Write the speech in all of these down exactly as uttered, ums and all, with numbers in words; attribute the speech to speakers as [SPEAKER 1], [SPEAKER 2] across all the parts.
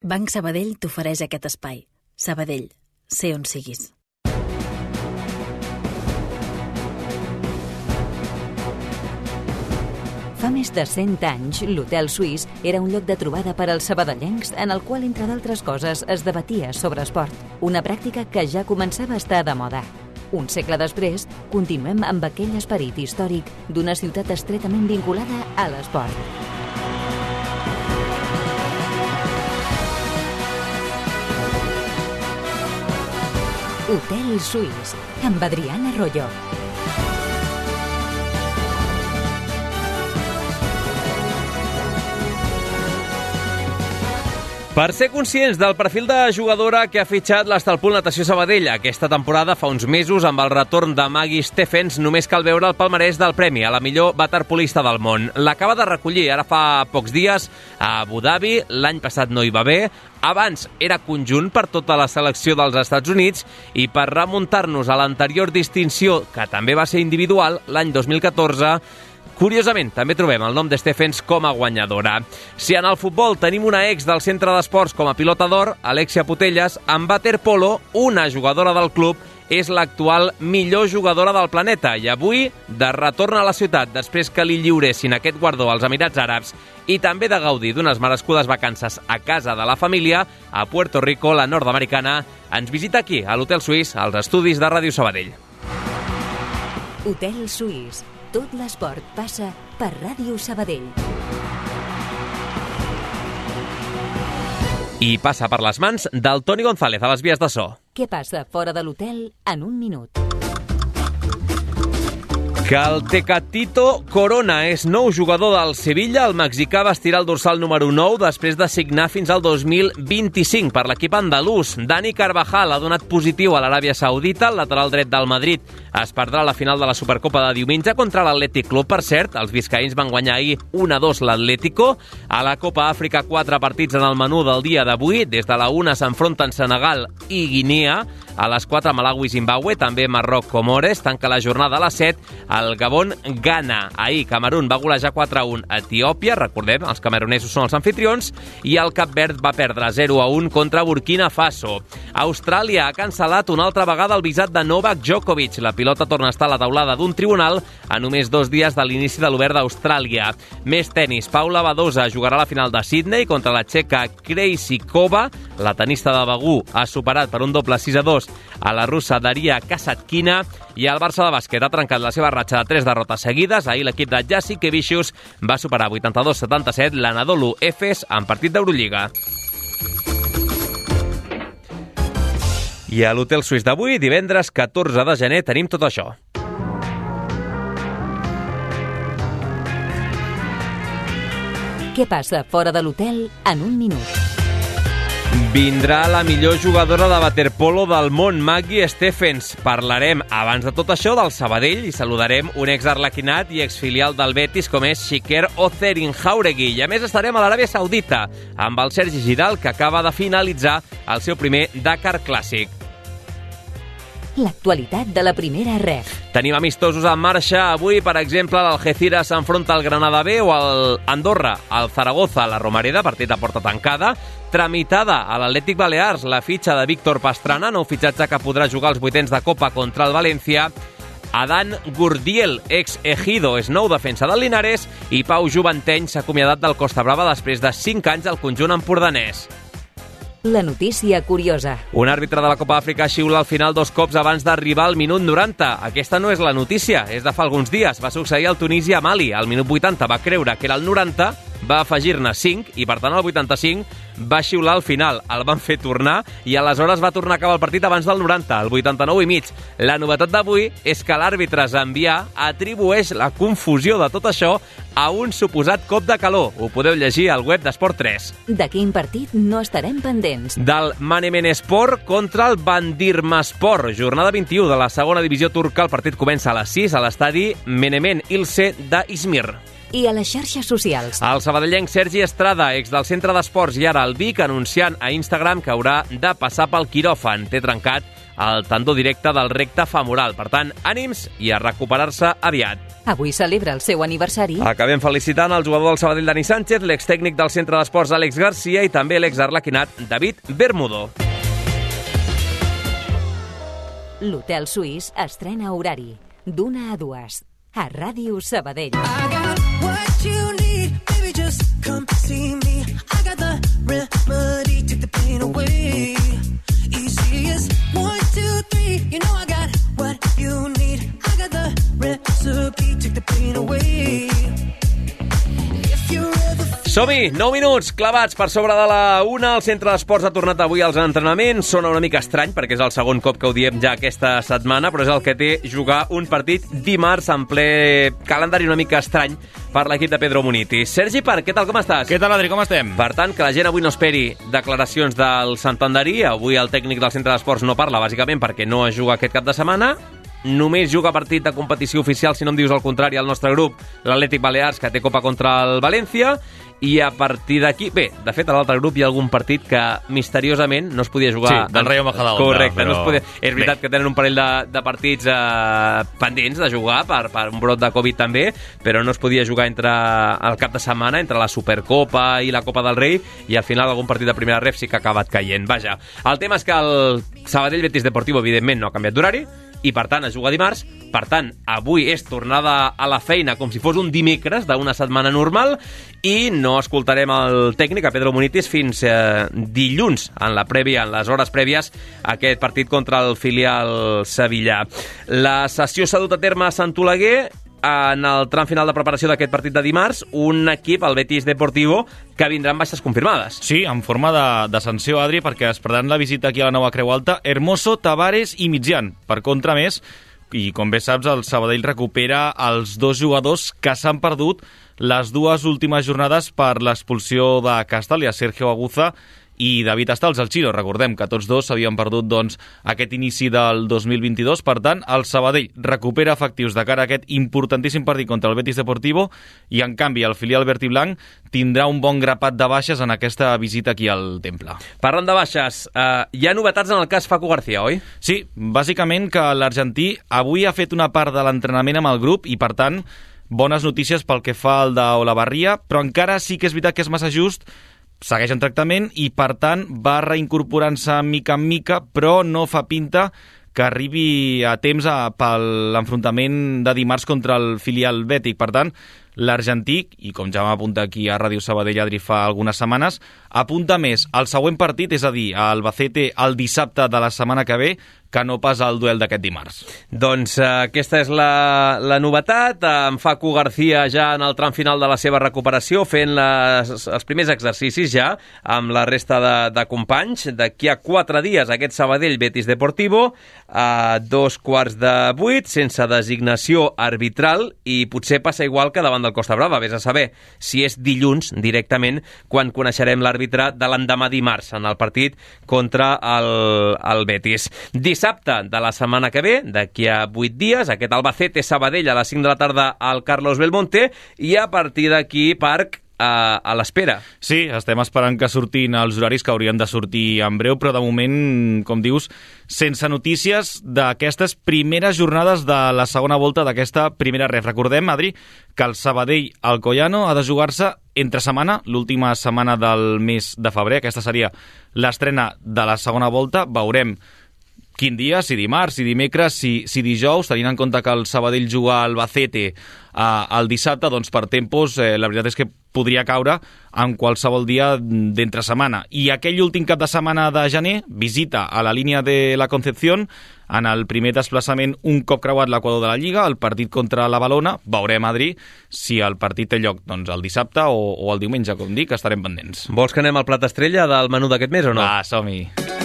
[SPEAKER 1] Banc Sabadell t'ofereix aquest espai. Sabadell, sé on siguis.
[SPEAKER 2] Fa més de cent anys, l'Hotel Suís era un lloc de trobada per als sabadellencs en el qual, entre d'altres coses, es debatia sobre esport, una pràctica que ja començava a estar de moda. Un segle després, continuem amb aquell esperit històric d'una ciutat estretament vinculada a l'esport. Hotel Suís, amb Adriana Arroyo.
[SPEAKER 3] Per ser conscients del perfil de jugadora que ha fitxat l'Estalpul Natació Sabadell aquesta temporada fa uns mesos amb el retorn de Maggie Steffens, només cal veure el palmarès del premi a la millor waterpolista del món. L'acaba de recollir ara fa pocs dies a Abu Dhabi, l'any passat no hi va bé, abans era conjunt per tota la selecció dels Estats Units i per remuntar-nos a l'anterior distinció, que també va ser individual, l'any dos mil catorze, curiosament, també trobem el nom de Steffens com a guanyadora. Si en el futbol tenim una ex del centre d'esports com a pilota d'or, Alexia Putellas, en waterpolo, una jugadora del club, és l'actual millor jugadora del planeta i avui, de retorn a la ciutat després que li lliuressin aquest guardó als Emirats Àrabs i també de gaudir d'unes merescudes vacances a casa de la família, a Puerto Rico, la nord-americana, ens visita aquí, a l'Hotel Suís, als estudis de Ràdio Sabadell.
[SPEAKER 2] Hotel Suís. Tot l'esport passa per Ràdio Sabadell.
[SPEAKER 3] I passa per les mans del Toni González a les vies de so.
[SPEAKER 2] Què passa fora de l'hotel en un minut?
[SPEAKER 3] Que el Tecatito Corona és nou jugador del Sevilla. El mexicà va estirar el dorsal número nou després de signar fins al dos mil vint-i-cinc per l'equip andalús. Dani Carvajal ha donat positiu a l'Aràbia Saudita. El lateral dret del Madrid es perdrà la final de la Supercopa de diumenge contra l'Atlètic Club. Per cert, els biscaïns van guanyar ahir un a dos l'Atlético. A la Copa Àfrica, quatre partits en el menú del dia d'avui. Des de la una s'enfronten Senegal i Guinea. A les quatre, Malawi i Zimbabue, també Marroc, Comores. Tanca la jornada a les set, el Gabon, Ghana. Ahir, Camerun va golejar quatre a un a Etiòpia, recordem, els camerunesos són els anfitrions, i el Cap Verd va perdre zero a un contra Burkina Faso. Austràlia ha cancel·lat una altra vegada el visat de Novak Djokovic. La pilota torna a estar a la taulada d'un tribunal a només dos dies de l'inici de l'Obert d'Austràlia. Més tenis. Paula Badosa jugarà la final de Sydney contra la txeca Krejcikova. La tenista de Begú ha superat per un doble sis a dos a la russa Daria Kasatkina i el Barça de bàsquet ha trencat la seva ratxa de tres derrotes seguides. Ahir l'equip de Jasikevičius va superar vuitanta-dos a setanta-set l'Anadolu Efes en partit d'Eurolliga. I a l'Hotel Suís d'avui, divendres catorze de gener, tenim tot això.
[SPEAKER 2] Què passa fora de l'hotel en un minut?
[SPEAKER 3] Vindrà la millor jugadora de waterpolo del món, Maggie Steffens. Parlarem, abans de tot això, del Sabadell i saludarem un ex-arlequinat i exfilial del Betis com és Shiker Ozerinjauregui. I a més estarem a l'Aràbia Saudita amb el Sergi Giral, que acaba de finalitzar el seu primer Dakar Clàssic.
[SPEAKER 2] L'actualitat de la primera ref.
[SPEAKER 3] Tenim amistosos en marxa. Avui, per exemple, l'Algeciras s'enfronta al Granada B o al Andorra, al Zaragoza, a la Romareda, partit a porta tancada. Tramitada a l'Atlètic Balears la fitxa de Víctor Pastrana, nou fitxatge que podrà jugar els vuitens de Copa contra el València. Adán Gurdiel, ex-Ejido, és nou defensa del Linares. I Pau Juventeny s'ha acomiadat del Costa Brava després de cinc anys al conjunt empordanès.
[SPEAKER 2] La notícia curiosa.
[SPEAKER 3] Un àrbitre de la Copa Àfrica xiula al final dos cops abans d'arribar al minut noranta. Aquesta no és la notícia, és de fa alguns dies. Va succeir al Tunísia-Mali. Al minut vuitanta va creure que era el noranta, va afegir-ne cinc i, per tant, al vuitanta-cinc va xiular al final. El van fer tornar i aleshores va tornar a acabar el partit abans del noranta, al vuitanta-nou i mig. La novetat d'avui és que l'àrbitre Zambià atribueix la confusió de tot això a un suposat cop de calor. Ho podeu llegir al web d'Esport tres.
[SPEAKER 2] De quin partit no estarem pendents?
[SPEAKER 3] Del Manemenespor contra el Bandirmaspor. Jornada vint-i-u de la segona divisió turca. El partit comença a les sis a l'estadi Menemen Ilse d'Izmir.
[SPEAKER 2] I a les xarxes socials.
[SPEAKER 3] El sabadellenc Sergi Estrada, ex del centre d'esports i ara al Vic, anunciant a Instagram que haurà de passar pel quiròfan. Té trencat el tendó directe del recte femoral. Per tant, ànims i a recuperar-se aviat.
[SPEAKER 2] Avui celebra el seu aniversari.
[SPEAKER 3] Acabem felicitant el jugador del Sabadell, Dani Sánchez, l'extècnic del centre d'esports, Àlex Garcia, i també l'exarlequinat, David Bermudo.
[SPEAKER 2] L'Hotel Suís estrena horari d'una a dues a Ràdio Sabadell.
[SPEAKER 4] I got what you need, baby, just come see me. I got the remedy, take the pain away. Easy as one, two, three, you know I got what you need. I got the recipe, take the pain away. If you're ever...
[SPEAKER 3] Som-hi! nou minuts clavats per sobre de la una. El centre d'esports ha tornat avui als entrenaments. Sona una mica estrany perquè és el segon cop que ho diem ja aquesta setmana, però és el que té jugar un partit dimarts en ple calendari una mica estrany per l'equip de Pedro Munitis. Sergi Parc, què tal, com estàs?
[SPEAKER 5] Què tal, Adri, com estem?
[SPEAKER 3] Per tant, que la gent avui no esperi declaracions del Santanderí. Avui el tècnic del centre d'esports no parla, bàsicament perquè no es juga aquest cap de setmana. Només juga partit de competició oficial, si no em dius el contrari, al nostre grup, l'Atlètic Balears, que té Copa contra el València, i a partir d'aquí... Bé, de fet, a l'altre grup hi ha algun partit que misteriosament no es podia jugar...
[SPEAKER 5] Sí, del Rayo Majadahonda.
[SPEAKER 3] Correcte,
[SPEAKER 5] però...
[SPEAKER 3] no es podia... És veritat Bé. que tenen un parell de, de partits eh, pendents de jugar per, per un brot de Covid també, però no es podia jugar entre el cap de setmana, entre la Supercopa i la Copa del Rei, i al final algun partit de primera ref sí que ha acabat caient. Vaja, el tema és que el Sabadell Betis Deportivo, evidentment, no ha canviat d'horari, i per tant es juga dimarts. Per tant, avui és tornada a la feina com si fos un dimecres d'una setmana normal, i no escoltarem el tècnic, a Pedro Munitis, fins eh, dilluns, en la prèvia, en les hores prèvies a aquest partit contra el filial sevillà. La sessió s'ha dut a terme a Sant Oleguer en el tram final de preparació d'aquest partit de dimarts, un equip, el Betis Deportivo, que vindran baixes confirmades.
[SPEAKER 5] Sí, en forma de, de sanció, Adri, perquè es perdran la visita aquí a la nova Creu Alta Hermoso, Tavares i Mitjan. Per contra, més, i com bé saps, el Sabadell recupera els dos jugadors que s'han perdut les dues últimes jornades per l'expulsió de Castalia, Sergio Aguza i David Astals, el Chino. Recordem que tots dos s'havien perdut doncs, aquest inici del dos mil vint-i-dos. Per tant, el Sabadell recupera efectius de cara a aquest importantíssim partit contra el Betis Deportivo, i en canvi el filial verd i blanc tindrà un bon grapat de baixes en aquesta visita aquí al Temple.
[SPEAKER 3] Parlant de baixes, eh, hi ha novetats en el cas Facu García, oi?
[SPEAKER 5] Sí, bàsicament que l'argentí avui ha fet una part de l'entrenament amb el grup i, per tant, bones notícies pel que fa al d'Olavarria, però encara sí que és veritat que és massa just. Segueix en tractament i, per tant, va reincorporant-se mica en mica, però no fa pinta que arribi a temps a, per l'enfrontament de dimarts contra el filial bètic. Per tant, l'argentí, i com ja m'apunta aquí a Ràdio Sabadell, Adri, fa algunes setmanes, apunta més al següent partit, és a dir, a Albacete el dissabte de la setmana que ve, que no pas al duel d'aquest dimarts.
[SPEAKER 3] Doncs eh, aquesta és la, la novetat. En Facu García ja en el tram final de la seva recuperació, fent les, els primers exercicis ja amb la resta de, de companys. D'aquí a quatre dies aquest Sabadell Betis Deportivo a dos quarts de vuit, sense designació arbitral, i potser passa igual que davant del Costa Brava. Vés a saber si és dilluns directament quan coneixerem l'àrbitre de l'endemà dimarts en el partit contra el, el Betis. Dissabte de la setmana que ve, d'aquí a vuit dies, aquest Albacete Sabadell a les cinc de la tarda al Carlos Belmonte, i a partir d'aquí, Parc, a, a l'espera.
[SPEAKER 5] Sí, estem esperant que surtin els horaris que haurien de sortir en breu, però de moment, com dius, sense notícies d'aquestes primeres jornades de la segona volta d'aquesta primera ref. Recordem, Adri, que el Sabadell Alcoyano ha de jugar-se entre setmana, l'última setmana del mes de febrer. Aquesta seria l'estrena de la segona volta. Veurem quin dia, si dimarts, si dimecres, si, si dijous, tenint en compte que el Sabadell juga al Albacete eh, el dissabte, doncs per tempos eh, la veritat és que podria caure en qualsevol dia d'entre setmana. I aquell últim cap de setmana de gener, visita a la línia de la Concepción, en el primer desplaçament un cop creuat l'equador de la Lliga, el partit contra la Balona. Veurem, Adri, si el partit té lloc doncs, el dissabte o, o el diumenge, com dic, estarem pendents.
[SPEAKER 3] Vols que anem al plat estrella del menú d'aquest mes o no?
[SPEAKER 5] Va, som-hi.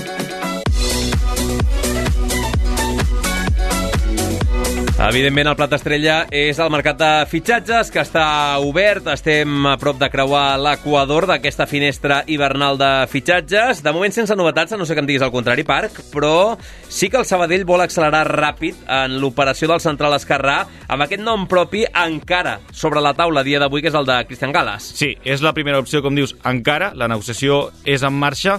[SPEAKER 3] Evidentment, el plat estrella és el mercat de fitxatges, que està obert. Estem a prop de creuar l'equador d'aquesta finestra hivernal de fitxatges. De moment sense novetats, a no sé que em diguis el contrari, Parc, però sí que el Sabadell vol accelerar ràpid en l'operació del central esquerrà, amb aquest nom propi encara sobre la taula a dia d'avui, que és el de Cristian Gales.
[SPEAKER 5] Sí, és la primera opció, com dius, encara. La negociació és en marxa,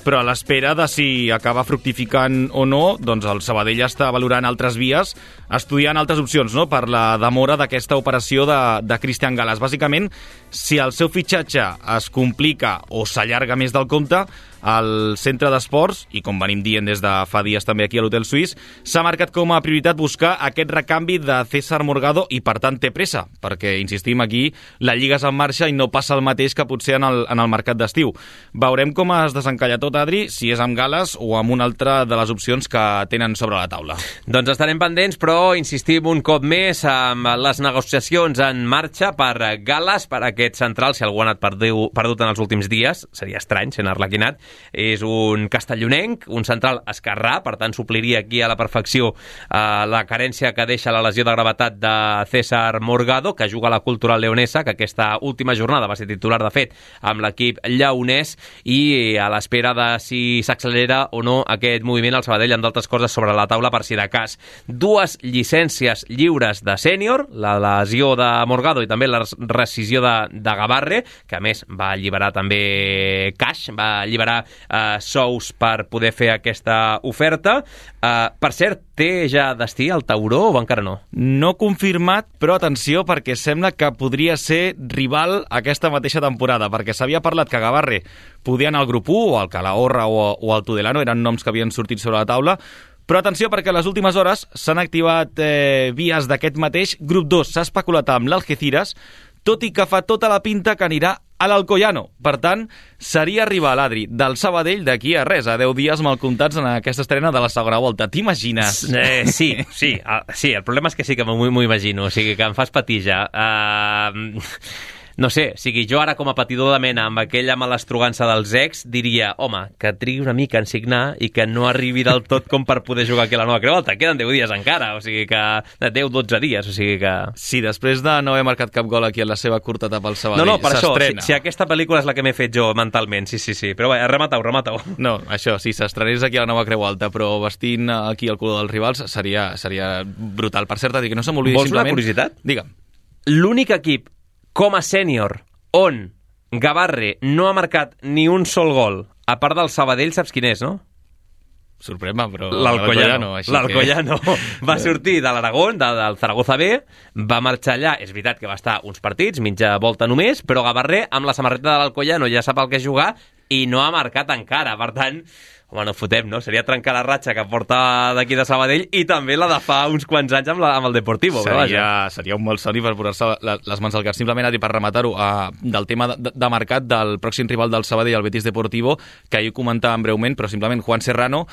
[SPEAKER 5] però a l'espera de si acaba fructificant o no, doncs el Sabadell està valorant altres vies, estudiant altres opcions, no?, per la demora d'aquesta operació de, de Cristian Gales. Bàsicament, si el seu fitxatge es complica o s'allarga més del compte, el centre d'esports, i com venim dient des de fa dies també aquí a l'Hotel Suís, s'ha marcat com a prioritat buscar aquest recanvi de César Morgado i, per tant, té pressa, perquè, insistim, aquí la Lliga és en marxa i no passa el mateix que potser en el, en el mercat d'estiu. Veurem com es desencalla tot, Adri, si és amb Gales o amb una altra de les opcions que tenen sobre la taula.
[SPEAKER 3] Doncs estarem pendents, però insistim un cop més amb les negociacions en marxa per Gales, per aquest central, si algú ha anat perdu, perdut en els últims dies, seria estrany sent arlequinat. És un castellonenc, un central esquerrà, per tant supliria aquí a la perfecció eh, la carència que deixa la lesió de gravetat de César Morgado, que juga a la Cultural Leonesa, que aquesta última jornada va ser titular, de fet, amb l'equip lleonès, i a l'espera de si s'accelera o no aquest moviment, el Sabadell amb d'altres coses sobre la taula per si de cas. Dues llicències lliures de sènior, la lesió de Morgado i també la rescisió de, de Gavarre, que a més va alliberar també cash, va alliberar Uh, sous per poder fer aquesta oferta. Uh, per cert, té ja destí el Tauró o encara no?
[SPEAKER 5] No confirmat, però atenció, perquè sembla que podria ser rival aquesta mateixa temporada, perquè s'havia parlat que Gavarre podia anar al grup u, o al Calahorra o, o al Tudelano, eren noms que havien sortit sobre la taula, però atenció perquè a les últimes hores s'han activat eh, vies d'aquest mateix grup dos. S'ha especulat amb l'Algeciras, tot i que fa tota la pinta que anirà a l'Alcoyano. Per tant, seria rival, Adri, del Sabadell d'aquí a res, a deu dies mal comptats en aquesta estrena de la segona volta. T'imagines?
[SPEAKER 3] Eh, sí, sí, el, sí, el problema és que sí que m'ho imagino, o sigui que em fas patir ja. Uh, no sé, o sigui, jo ara com a patidor de mena amb aquella malastrugança dels ex diria, home, que trigui una mica en signar i que no arribi del tot com per poder jugar aquí a la nova Creu Alta. Queden deu dies encara, o sigui que deu dotze dies, o sigui que...
[SPEAKER 5] Sí, després de no haver marcat cap gol aquí en la seva curta etapa al Sabadell,
[SPEAKER 3] no, no, per això, si,
[SPEAKER 5] s'estrena.
[SPEAKER 3] si aquesta pel·lícula és la que m'he fet jo mentalment, sí, sí, sí, però bé, remata-ho, remata-ho.
[SPEAKER 5] No, això, si s'estrenés aquí a la nova Creu Alta, però vestint aquí el color dels rivals seria, seria brutal. Per cert, que no se m'oblidi simplement...
[SPEAKER 3] Vols una curiositat?
[SPEAKER 5] Digue'm.
[SPEAKER 3] L'únic equip com a sènior on Gavarre no ha marcat ni un sol gol, a part del Sabadell, saps quin és, no?
[SPEAKER 5] Sorprèn-me, però...
[SPEAKER 3] L'Alcoyano. L'Alcoyano
[SPEAKER 5] que...
[SPEAKER 3] va sortir de l'Aragón, de, del Zaragoza B, va marxar allà, és veritat que va estar uns partits, mitja volta només, però Gavarre, amb la samarreta de l'Alcoyano, ja sap el que és jugar i no ha marcat encara. Per tant, home, no fotem, no? Seria trencar la ratxa que porta d'aquí de Sabadell i també la de fa uns quants anys amb, la, amb el Deportivo.
[SPEAKER 5] Seria, seria un malsoni per posar-se les mans al cap. Simplement, Adri, per rematar-ho, uh, del tema de, de mercat del pròxim rival del Sabadell, el Betis Deportivo, que ahir comentàvem breument, però simplement Juan Serrano,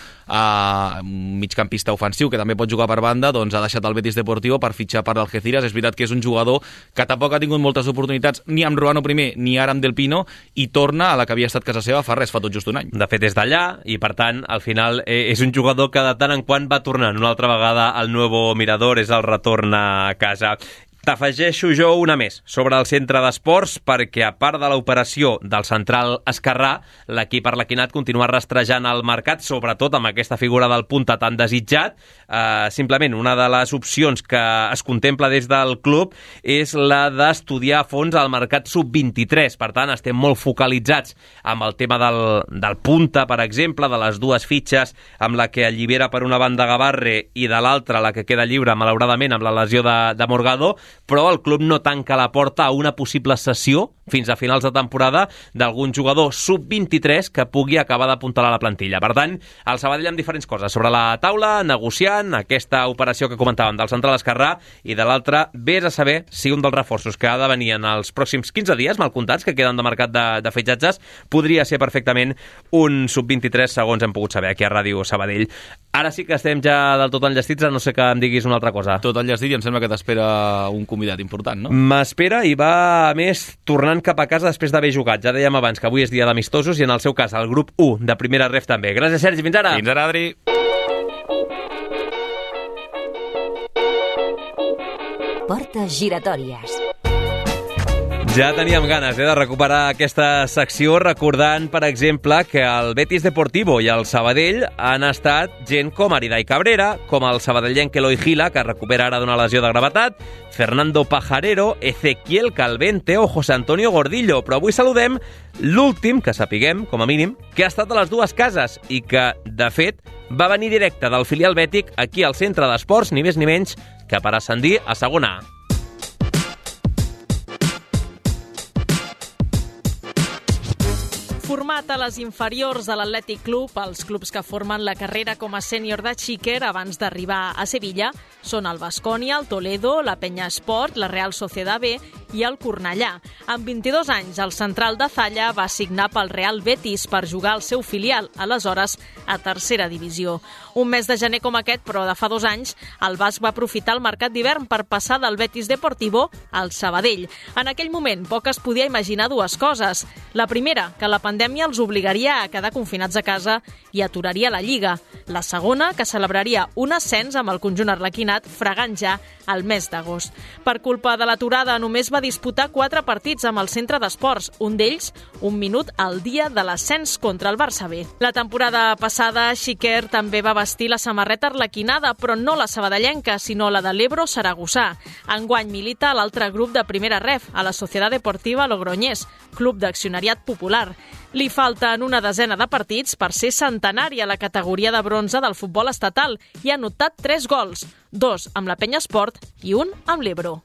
[SPEAKER 5] uh, migcampista ofensiu, que també pot jugar per banda, doncs ha deixat el Betis Deportivo per fitxar per l'Algeciras. És veritat que és un jugador que tampoc ha tingut moltes oportunitats ni amb Ruano primer ni ara amb Del Pino, i torna a la que havia estat casa seva fa res, fa tot just un any.
[SPEAKER 3] De fet, és d'allà, i per tant, al final eh, és un jugador que de tant en quant va tornant. Una altra vegada al Nuevo Mirador, és el retorn a casa. T'afegeixo jo una més sobre el centre d'esports, perquè a part de l'operació del central esquerrà, l'equip arlequinat continua rastrejant el mercat, sobretot amb aquesta figura del punta tan desitjat. Eh, simplement, una de les opcions que es contempla des del club és la d'estudiar a fons el mercat sub vint-i-tres. Per tant, estem molt focalitzats amb el tema del, del punta, per exemple, de les dues fitxes, amb la que allibera per una banda Gavarre i de l'altra la que queda lliure, malauradament, amb la lesió de, de Morgado, però el club no tanca la porta a una possible cessió fins a finals de temporada d'algun jugador sub vint-i-tres que pugui acabar d'apuntalar la plantilla. Per tant, el Sabadell amb diferents coses sobre la taula, negociant aquesta operació que comentàvem del central esquerrà, i de l'altra, vés a saber si un dels reforços que ha de venir en els pròxims quinze dies, mal comptats, que queden de mercat de, de fitxatges, podria ser perfectament un sub vint-i-tres, segons hem pogut saber aquí a Ràdio Sabadell. Ara sí que estem ja del tot enllestits, a no ser que em diguis una altra cosa.
[SPEAKER 5] Tot enllestit, i em sembla que t'espera un convidat important, no?
[SPEAKER 3] M'espera, i va, a més, tornant cap a casa després d'haver jugat. Ja dèiem abans que avui és dia d'amistosos, i en el seu cas el grup u de primera ref també. Gràcies, Sergi, fins ara!
[SPEAKER 5] Fins ara, Adri!
[SPEAKER 2] Portes giratòries.
[SPEAKER 3] Ja teníem ganes eh, de recuperar aquesta secció recordant, per exemple, que el Betis Deportivo i el Sabadell han estat gent com Aridai Cabrera, com el sabadellenc Eloi Gila, que recupera ara d'una lesió de gravetat, Fernando Pajarero, Ezequiel Calvente o José Antonio Gordillo. Però avui saludem l'últim, que sapiguem, com a mínim, que ha estat a les dues cases i que, de fet, va venir directe del filial bètic aquí al centre d'esports, ni més ni menys que per ascendir a segona A.
[SPEAKER 6] Format a les inferiors de l'Atlètic Club, els clubs que formen la carrera com a sènior de Xiquer abans d'arribar a Sevilla són el Baskonia, el Toledo, la Penya Esport, la Real Sociedad B i el Cornellà. Amb vint-i-dos anys, el central de Zalla va signar pel Real Betis per jugar al seu filial, aleshores a tercera divisió. Un mes de gener com aquest, però de fa dos anys, el basc va aprofitar el mercat d'hivern per passar del Betis Deportivo al Sabadell. En aquell moment, poc es podia imaginar dues coses. La primera, que la pandèmia els obligaria a quedar confinats a casa i aturaria la Lliga. La segona, que celebraria un ascens amb el conjunt arlequinat fregant ja al mes d'agost. Per culpa de l'aturada, només va disputar quatre partits amb el centre d'esports, un d'ells un minut al dia de l'ascens contra el Barça B. La temporada passada, Xiquer també va vestir la samarreta arlequinada, però no la sabadellenca, sinó la de l'Ebro Saragossà. Enguany milita a l'altre grup de primera ref, a la Sociedad Deportiva Logroñés, club d'accionariat popular. Li falten una desena de partits per ser centenari a la categoria de bronze del futbol estatal i ha anotat tres gols, dos amb la Penya Esport i un amb l'Ebro.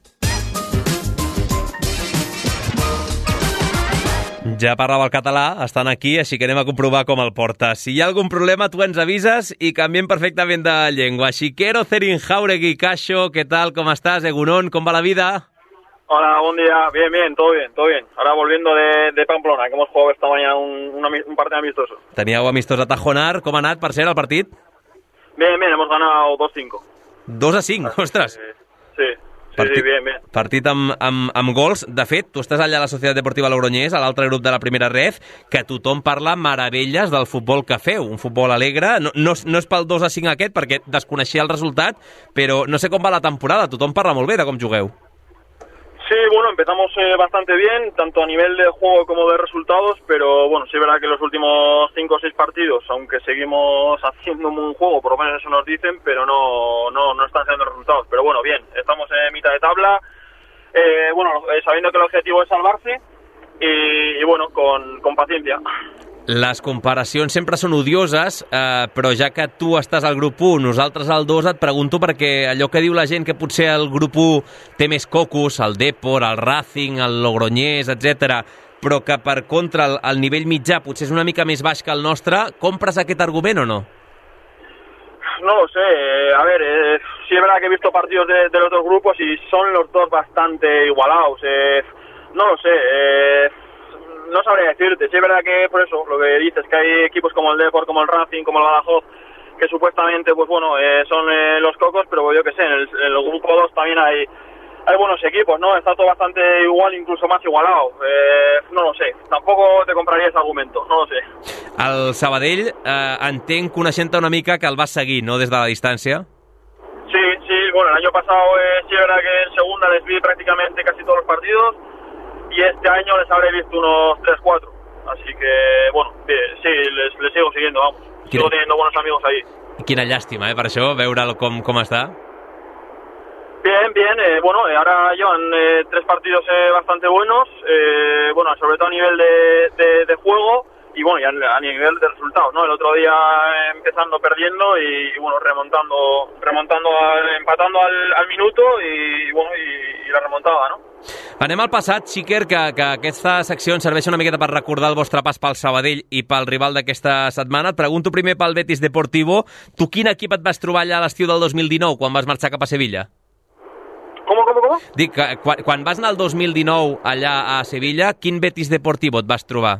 [SPEAKER 3] Ja parlava el català, estan aquí, així que anem a comprovar com el porta. Si hi ha algun problema, tu ens avises i canviem perfectament de llengua. Xiquero, Zerin Jauregui, Caixo, ¿qué tal? ¿Cómo estás? Egunon, ¿cómo va la vida?
[SPEAKER 7] Hola, buen día. Bien, bien, todo bien, todo bien. Ahora volviendo de, de Pamplona, que hemos jugado esta mañana un, un, un partido amistoso.
[SPEAKER 3] Teníeu amistós a Tajonar. Com ha anat, per ser, el partit?
[SPEAKER 7] Bien, bien, hemos ganado dos cinco.
[SPEAKER 3] dos a cinc, ostres.
[SPEAKER 7] Eh, sí, sí,
[SPEAKER 3] Partit,
[SPEAKER 7] sí, bien, bien.
[SPEAKER 3] Partit amb, amb, amb gols. De fet, tu estàs allà a la Societat Deportiva Logroñés, a l'altre grup de la primera ref, que tothom parla meravelles del futbol que feu, un futbol alegre. No, no, no és pel dos a cinc aquest, perquè desconeixia el resultat, però no sé com va la temporada. Tothom parla molt bé de com jugueu.
[SPEAKER 7] Sí, bueno, empezamos eh, bastante bien, tanto a nivel de juego como de resultados, pero bueno, sí es verdad que los últimos cinco o seis partidos, aunque seguimos haciendo un buen juego, por lo menos eso nos dicen, pero no no, no están siendo resultados. Pero bueno, bien, estamos en mitad de tabla, eh, bueno, eh, sabiendo que el objetivo es salvarse y, y bueno, con, con paciencia.
[SPEAKER 3] Les comparacions sempre són odioses, eh, però ja que tu estàs al grup u, nosaltres al dos, et pregunto perquè allò que diu la gent que potser el grup u té més cocos, el Depor, el Racing, el Logroñés, etcètera, però que per contra el, el nivell mitjà potser és una mica més baix que el nostre, compres aquest argument o no?
[SPEAKER 7] No lo sé, eh, a ver, eh, sí es verdad que he visto partidos de, de los dos grupos y son los dos bastante igualados, eh, no lo sé, eh, no sabría decirte, sí es verdad que por eso, lo que dices, que hay equipos como el Depor, como el Racing, como el Badajoz, que supuestamente, pues bueno, eh, son eh, los cocos, pero yo que sé, en el, en el grupo dos también hay, hay buenos equipos, ¿no? Está todo bastante igual, incluso más igualado, eh, no lo sé, tampoco te compraría ese argumento, no lo sé.
[SPEAKER 3] El Sabadell, eh, entenc, coneixent-te una mica, que el vas seguir, no?, des de la distància.
[SPEAKER 7] Sí, sí, bueno, el año pasado eh, sí es verdad que en segunda les vi prácticamente casi todos los partidos, y este año les habré visto unos tres cuatro. Así que, bueno, sí, les, les sigo siguiendo, vamos. Sigo teniendo buenos amigos ahí.
[SPEAKER 3] Quina llàstima, eh, per això, veure'l com, com està.
[SPEAKER 7] Bien, bien. Eh, bueno, eh, ahora llevan eh, tres partidos eh, bastante buenos. Eh, bueno, sobre todo a nivel de, de, de juego y, bueno, y a, a nivel de resultados, ¿no? El otro día eh, empezando perdiendo y, y, bueno, remontando, remontando al, empatando al, al minuto y, y bueno, y, y la remontada, ¿no?
[SPEAKER 3] Anem al passat, Xiquer, que, que aquesta secció ens serveix una miqueta per recordar el vostre pas pel Sabadell i pel rival d'aquesta setmana. Et pregunto primer pel Betis Deportivo. Tu quin equip et vas trobar allà a l'estiu del dos mil dinou, quan vas marxar cap a Sevilla?
[SPEAKER 7] Com, com, com?
[SPEAKER 3] Dic que quan, quan vas anar el dos mil dinou allà a Sevilla, quin Betis Deportivo et vas trobar?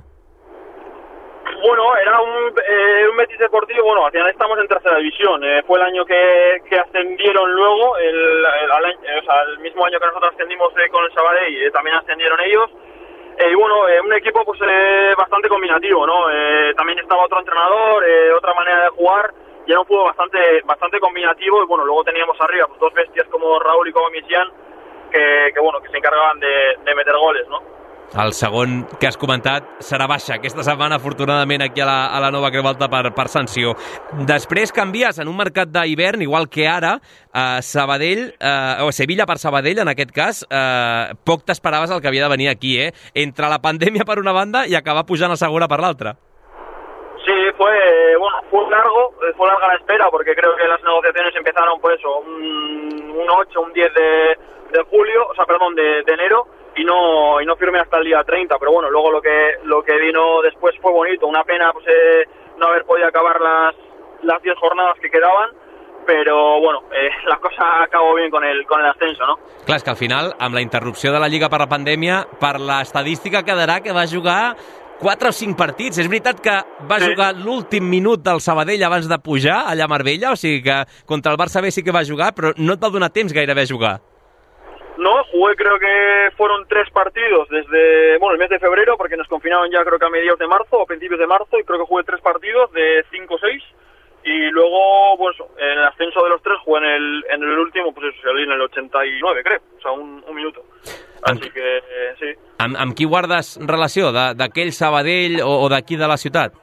[SPEAKER 7] Bueno, era un, eh, un Betis Deportivo, bueno, al final estamos en tercera división, eh, fue el año que, que ascendieron luego, el, el, el, el, o sea, el mismo año que nosotros ascendimos eh, con el Sabadell, eh, también ascendieron ellos, eh, y bueno, eh, un equipo pues eh, bastante combinativo, ¿no? Eh, también estaba otro entrenador, eh, otra manera de jugar, y era un juego bastante bastante combinativo, y bueno, luego teníamos arriba pues dos bestias como Raúl y como Misian, que, que bueno, que se encargaban de, de meter goles, ¿no?
[SPEAKER 3] El segon que has comentat serà baixa aquesta setmana, afortunadament, aquí a la, a la Nova Creu Alta per, per sanció. Després canvies en un mercat d'hivern, igual que ara, eh, Sabadell, eh, o Sevilla per Sabadell, en aquest cas, eh, poc t'esperaves el que havia de venir aquí, eh? Entre la pandèmia per una banda i acabar pujant a segona per l'altra.
[SPEAKER 7] Sí, fue, bueno, fue largo, fue larga la espera, porque creo que las negociaciones empezaron, pues eso, un, un ocho, un diez de, de julio, o sea, perdón, de, de enero, y no y no firmé hasta el día treinta, pero bueno, luego lo que lo que vino después fue bonito. Una pena pues eh, no haber podido acabar las las diez jornadas que quedaban, però bueno, eh, la cosa acabó bien con el con el ascenso, no?
[SPEAKER 3] Clar, és que al final, amb la interrupció de la Lliga per la pandèmia, per l'estadística quedarà que va jugar quatre o cinc partits. És veritat que va sí. jugar l'últim minut del Sabadell abans de pujar allà a Marbella, o sigui que contra el Barça B sí que va jugar, però no et va donar temps gairebé a jugar.
[SPEAKER 7] No, jugué, creo que fueron tres partidos desde, bueno, el mes de febrero, porque nos confinaron ya creo que a mediados de marzo o principios de marzo, y creo que jugué tres partidos de cinco o seis, y luego, pues, en el ascenso de los tres jugué en el, en el último, pues eso, salí en el ochenta y nueve, creo, o sea, un, un minuto. Así que, eh, sí.
[SPEAKER 3] Amb, amb qui guardes relació? D'aquell Sabadell o, o d'aquí de la ciutat?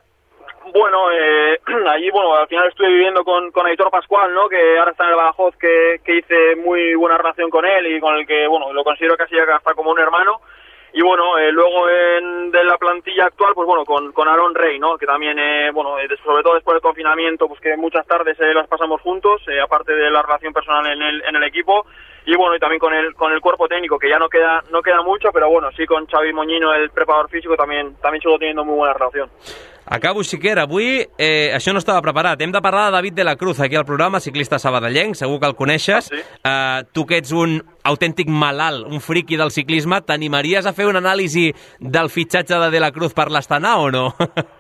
[SPEAKER 7] Bueno, eh, allí, bueno, al final estuve viviendo con, con Aitor Pascual, ¿no? Que ahora está en el Badajoz, que, que hice muy buena relación con él y con el que, bueno, lo considero casi hasta como un hermano. Y bueno, eh, luego en, de la plantilla actual, pues bueno, con, con Aaron Rey, ¿no? Que también, eh, bueno, eh, sobre todo después del confinamiento, pues que muchas tardes eh, las pasamos juntos, eh, aparte de la relación personal en el, en el equipo. Y bueno, y también con el con el cuerpo técnico, que ya no queda no queda mucho, pero bueno, sí con Xavi Moñino, el preparador físico, también también sigo teniendo muy buena relación.
[SPEAKER 3] Acabo, Xiquer. Avui, eh, això no estava preparat. Hem de parlar de David de la Cruz aquí al programa, ciclista sabadellenc, segur que el coneixes.
[SPEAKER 7] Ah, sí?
[SPEAKER 3] eh, tu que ets un autèntic malalt, un friqui del ciclisme, t'animaries a fer una anàlisi del fitxatge de De la Cruz per l'Astana o no?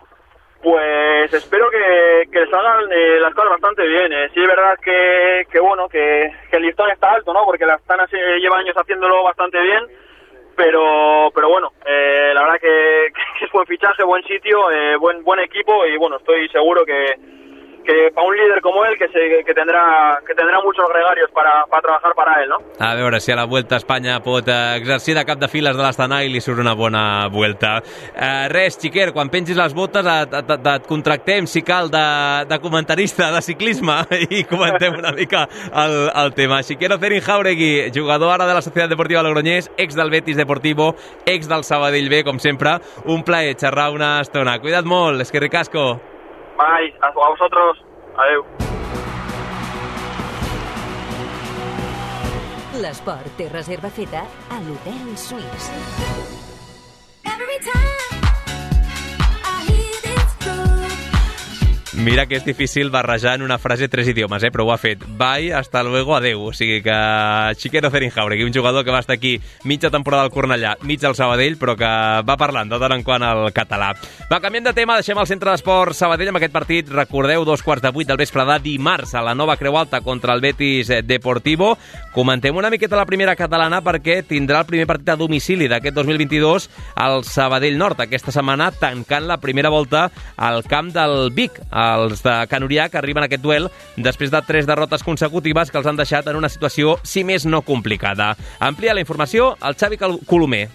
[SPEAKER 7] Pues espero que, que salgan eh, las cosas bastante bien. Eh. Sí es verdad que, que bueno, que, que el listón está alto, ¿no? Porque la Astana se lleva años haciéndolo bastante bien, pero pero bueno, eh, la verdad que, que es buen fichaje, buen sitio, eh, buen buen equipo y bueno, estoy seguro que que para un líder como él que se que tendrá que tendrá muchos gregarios para, para trabajar para él, ¿no?
[SPEAKER 3] A veure si a la Vuelta a Espanya pot eh, exercir de cap de files de l'Astana i li surt una bona Vuelta. Eh, res, Xiquer, quan pengis les botes et, et, et, et contractem, si cal, de, de comentarista de ciclisme i comentem una mica el, el tema. Xiquer Ocerin Jauregui, jugador ara de la Societat Deportiva Logroñés, ex del Betis Deportivo, ex del Sabadell B, com sempre. Un plaer xerrar una estona. Cuida't molt, és que ricasco.
[SPEAKER 7] Bye, a vosotros. Adeu.
[SPEAKER 2] L'esport té reserva feta a l'Hotel Suís.
[SPEAKER 4] Every time I hear this groove.
[SPEAKER 3] Mira que és difícil barrejar en una frase tres idiomes, eh? Però ho ha fet. Bye, hasta luego, adeu. O sigui que Xiquer Ocerin Jauregui, un jugador que va estar aquí mitja temporada al Cornellà, mig al Sabadell, però que va parlant de tant en quant el català. Va, canviant de tema, deixem el centre d'esport Sabadell amb aquest partit. Recordeu, dos quarts de vuit del vespre de dimarts a la Nova Creu Alta contra el Betis Deportivo. Comentem una miqueta la primera catalana perquè tindrà el primer partit a domicili d'aquest dos mil vint-i-dos al Sabadell Nord. Aquesta setmana tancant la primera volta al camp del Vic, els de Can Urià, que arriben a aquest duel després de tres derrotes consecutives que els han deixat en una situació, si més no, complicada. Amplia la informació el Xavi Colomer.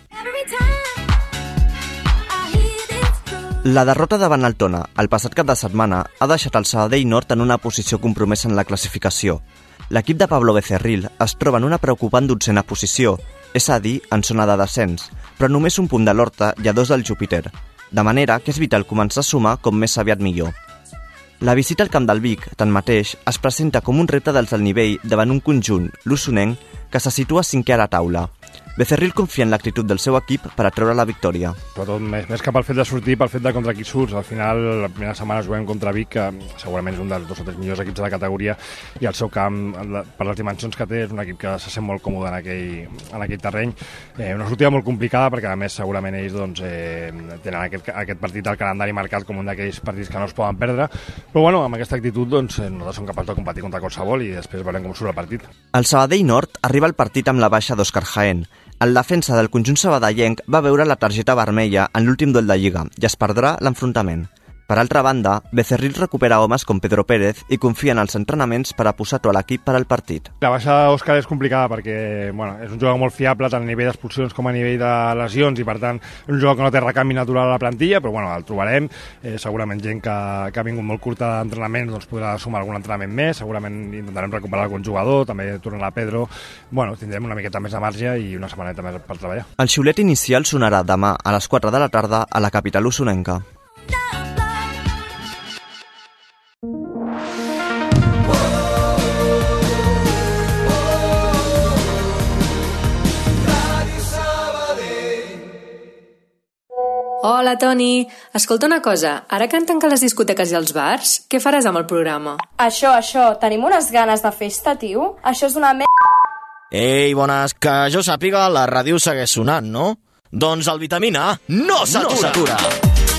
[SPEAKER 8] La derrota davant el Tona el passat cap de setmana ha deixat el Sabadell Nord en una posició compromesa en la classificació. L'equip de Pablo Becerril es troba en una preocupant dotzena posició, és a dir, en zona de descens, però només un punt de l'Horta i a dos del Júpiter, de manera que és vital començar a sumar com més aviat millor. La visita al camp del Vic, tanmateix, es presenta com un repte dels del nivell davant un conjunt, l'Ussonenc, que se situa cinquè a la taula. Becerril confia en l'actitud del seu equip per a treure la victòria.
[SPEAKER 9] Sobretot més, més que pel fet de sortir, pel fet de contra qui surts. Al final, la primera setmana juguem contra Vic, que segurament és un dels dos o tres millors equips de la categoria, i el seu camp, per les dimensions que té, és un equip que se sent molt còmode en aquell, en aquell terreny. Eh, una sortida molt complicada, perquè a més segurament ells doncs, eh, tenen aquest, aquest partit al calendari marcat com un d'aquells partits que no es poden perdre, però bueno, amb aquesta actitud doncs, nosaltres som capaços de competir contra qualsevol i després veurem com surt el partit.
[SPEAKER 8] El Sabadell Nord arriba al partit amb la baixa d'Òscar Jaén. El defensa del conjunt sabadellenc va veure la targeta vermella en l'últim duel de Lliga i es perdrà l'enfrontament. Per altra banda, Becerril recupera homes com Pedro Pérez i confia en els entrenaments per a posar-ho a l'equip per al partit.
[SPEAKER 9] La baixada d'Òscar és complicada perquè bueno, és un jugador molt fiable tant a nivell d'expulsions com a nivell de lesions i per tant és un jugador que no té recanvi natural a la plantilla, però bueno, el trobarem. Eh, segurament gent que, que ha vingut molt curta d'entrenament doncs podrà sumar algun entrenament més, segurament intentarem recuperar algun jugador, també tornarà Pedro. Bueno, tindrem una miqueta més de marge i una setmaneta més per treballar.
[SPEAKER 8] El xiulet inicial sonarà demà a les quatre de la tarda a la capital usonenca.
[SPEAKER 10] Hola, Toni. Escolta una cosa, ara que han tancat les discoteques i els bars, què faràs amb el programa?
[SPEAKER 11] Això, això, tenim unes ganes de festa, tio. Això és una merda.
[SPEAKER 12] Ei, bones, que jo sàpiga, la ràdio segueix sonant, no? Doncs el Vitamina no s'atura! No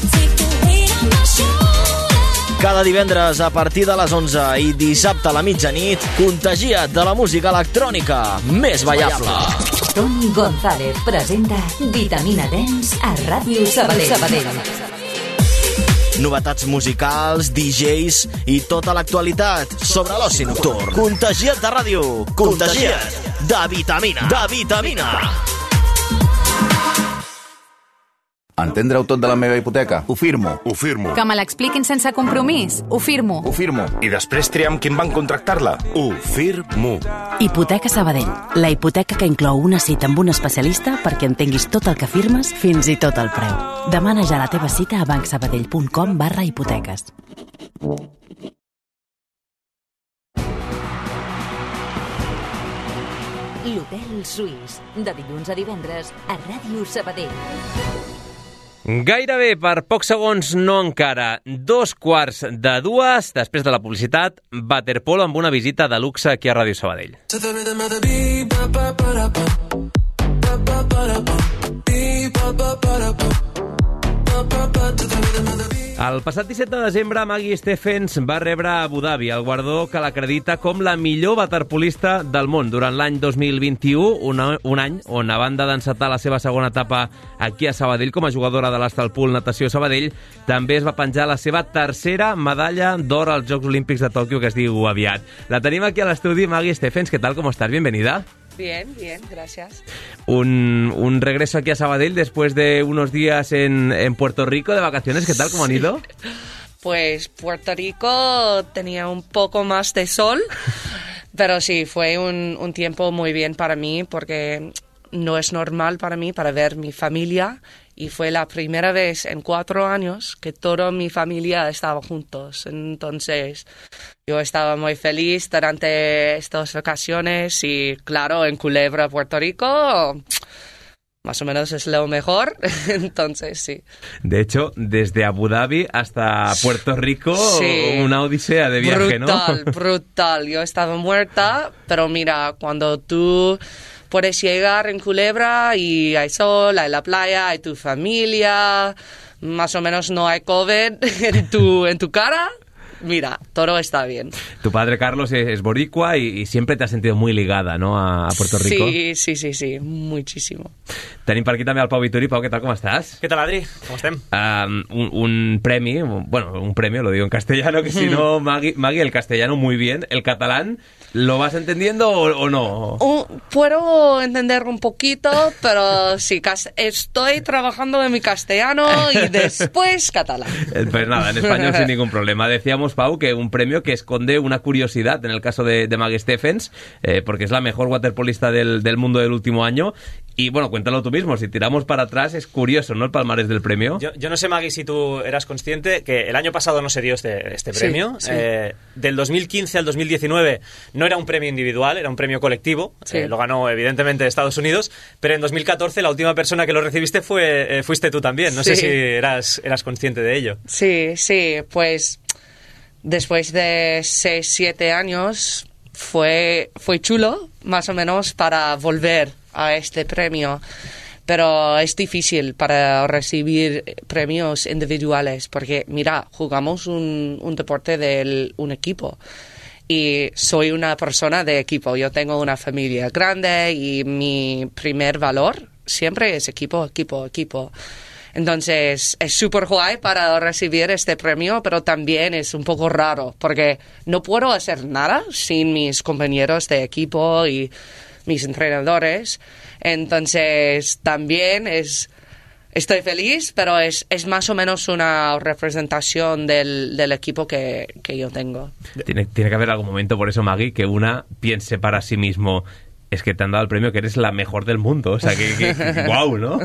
[SPEAKER 12] Cada divendres a partir de les onze i dissabte a la mitjanit, contagia't de la música electrònica més ballable.
[SPEAKER 2] Toni González presenta Vitamina Dance a Ràdio Sabadell. Sabadell.
[SPEAKER 12] Novetats musicals, D Js i tota l'actualitat sobre l'oci nocturn. Contagia't de ràdio, contagia't de Vitamina. De Vitamina.
[SPEAKER 13] Entendre-ho tot de la meva hipoteca? Ho firmo. Ho firmo.
[SPEAKER 14] Que me l'expliquin sense compromís? Ho firmo.
[SPEAKER 13] Ho firmo. I després triar amb qui em van contractar-la? Ho firmo.
[SPEAKER 1] Hipoteca Sabadell. La hipoteca que inclou una cita amb un especialista perquè entenguis tot el que firmes, fins i tot el preu. Demana ja la teva cita a bancsabadell.com barra hipoteques.
[SPEAKER 2] L'Hotel Suís, de dilluns a divendres a Ràdio Sabadell.
[SPEAKER 3] Gairebé per pocs segons, no encara. Dos quarts de dues, després de la publicitat, waterpolo amb una visita de luxe aquí a Ràdio Sabadell. El passat disset de desembre, Maggie Steffens va rebre a Abu Dhabi el guardó que l'acredita com la millor waterpolista del món durant l'any dos mil vint-i-u, un, un any on, a banda d'encetar la seva segona etapa aquí a Sabadell com a jugadora de l'Astalpool Natació Sabadell, també es va penjar la seva tercera medalla d'or als Jocs Olímpics de Tòquio, que es diu aviat. La tenim aquí a l'estudi, Maggie Steffens. ¿Qué tal? ¿Cómo estás? Bienvenida.
[SPEAKER 15] Bien, bien, gracias.
[SPEAKER 3] Un, un regreso aquí a Sabadell después de unos días en, en Puerto Rico de vacaciones. ¿Qué tal? ¿Cómo han ido?
[SPEAKER 15] Pues Puerto Rico tenía un poco más de sol, pero sí, fue un, un tiempo muy bien para mí porque no es normal para mí para ver mi familia y fue la primera vez en cuatro años que toda mi familia estaba juntos. Entonces yo estaba muy feliz durante estas ocasiones y claro, en Culebra, Puerto Rico, más o menos es lo mejor. Entonces sí.
[SPEAKER 3] De hecho, desde Abu Dhabi hasta Puerto Rico, sí, una odisea de viaje,
[SPEAKER 15] brutal,
[SPEAKER 3] ¿no?
[SPEAKER 15] Brutal, brutal. Yo estaba muerta, pero mira, cuando tú puedes llegar en Culebra y hay sol, hay la playa, hay tu familia, más o menos no hay COVID en tu, en tu cara. Mira, todo está bien.
[SPEAKER 3] Tu padre Carlos es, es boricua y, y siempre te has sentido muy ligada, ¿no?, a, a Puerto Rico.
[SPEAKER 15] Sí, sí, sí, sí, muchísimo.
[SPEAKER 3] Tenim per aquí també el Pau Vituri. Pau, ¿qué tal? ¿Cómo estás?
[SPEAKER 16] ¿Qué tal, Adri? ¿Cómo estem?
[SPEAKER 3] Um, un, un premio, bueno, un premio, lo digo en castellano, que si no, Maggie, Maggie, el castellano muy bien, el catalán, ¿lo vas entendiendo o, o no?
[SPEAKER 15] Un, puedo entender un poquito, pero sí, estoy trabajando en mi castellano y después catalán.
[SPEAKER 3] Pues nada, en español sin ningún problema. Decíamos, Pau, que un premio que esconde una curiosidad en el caso de, de Maggie Steffens, eh, porque es la mejor waterpolista del, del mundo del último año. Y bueno, cuéntalo tú mismo, si tiramos para atrás es curioso, ¿no?, el palmarés del premio.
[SPEAKER 16] Yo, yo no sé, Maggie, si tú eras consciente que el año pasado no se dio este, este premio.
[SPEAKER 15] Sí, sí.
[SPEAKER 16] Eh, del dos mil quince al dos mil diecinueve no era un premio individual, era un premio colectivo.
[SPEAKER 15] Sí.
[SPEAKER 16] Eh, lo ganó evidentemente Estados Unidos, pero en dos mil catorce la última persona que lo recibiste fue, eh, fuiste tú también. No
[SPEAKER 15] sí.
[SPEAKER 16] sé si eras, eras consciente de ello.
[SPEAKER 15] Sí, sí, pues después de seis, siete años fue, fue chulo, más o menos, para volver a este premio, pero es difícil para recibir premios individuales porque, mira, jugamos un, un deporte de un equipo y soy una persona de equipo. Yo tengo una familia grande y mi primer valor siempre es equipo, equipo, equipo. Entonces es súper guay para recibir este premio, pero también es un poco raro porque no puedo hacer nada sin mis compañeros de equipo y mis entrenadores. Entonces también es... Estoy feliz, pero es, es más o menos una representación del, del equipo que, que yo tengo.
[SPEAKER 3] Tiene, tiene que haber algún momento, por eso, Maggie, que una piense para sí mismo, es que te han dado el premio que eres la mejor del mundo. O sea, que, que, que guau, ¿no?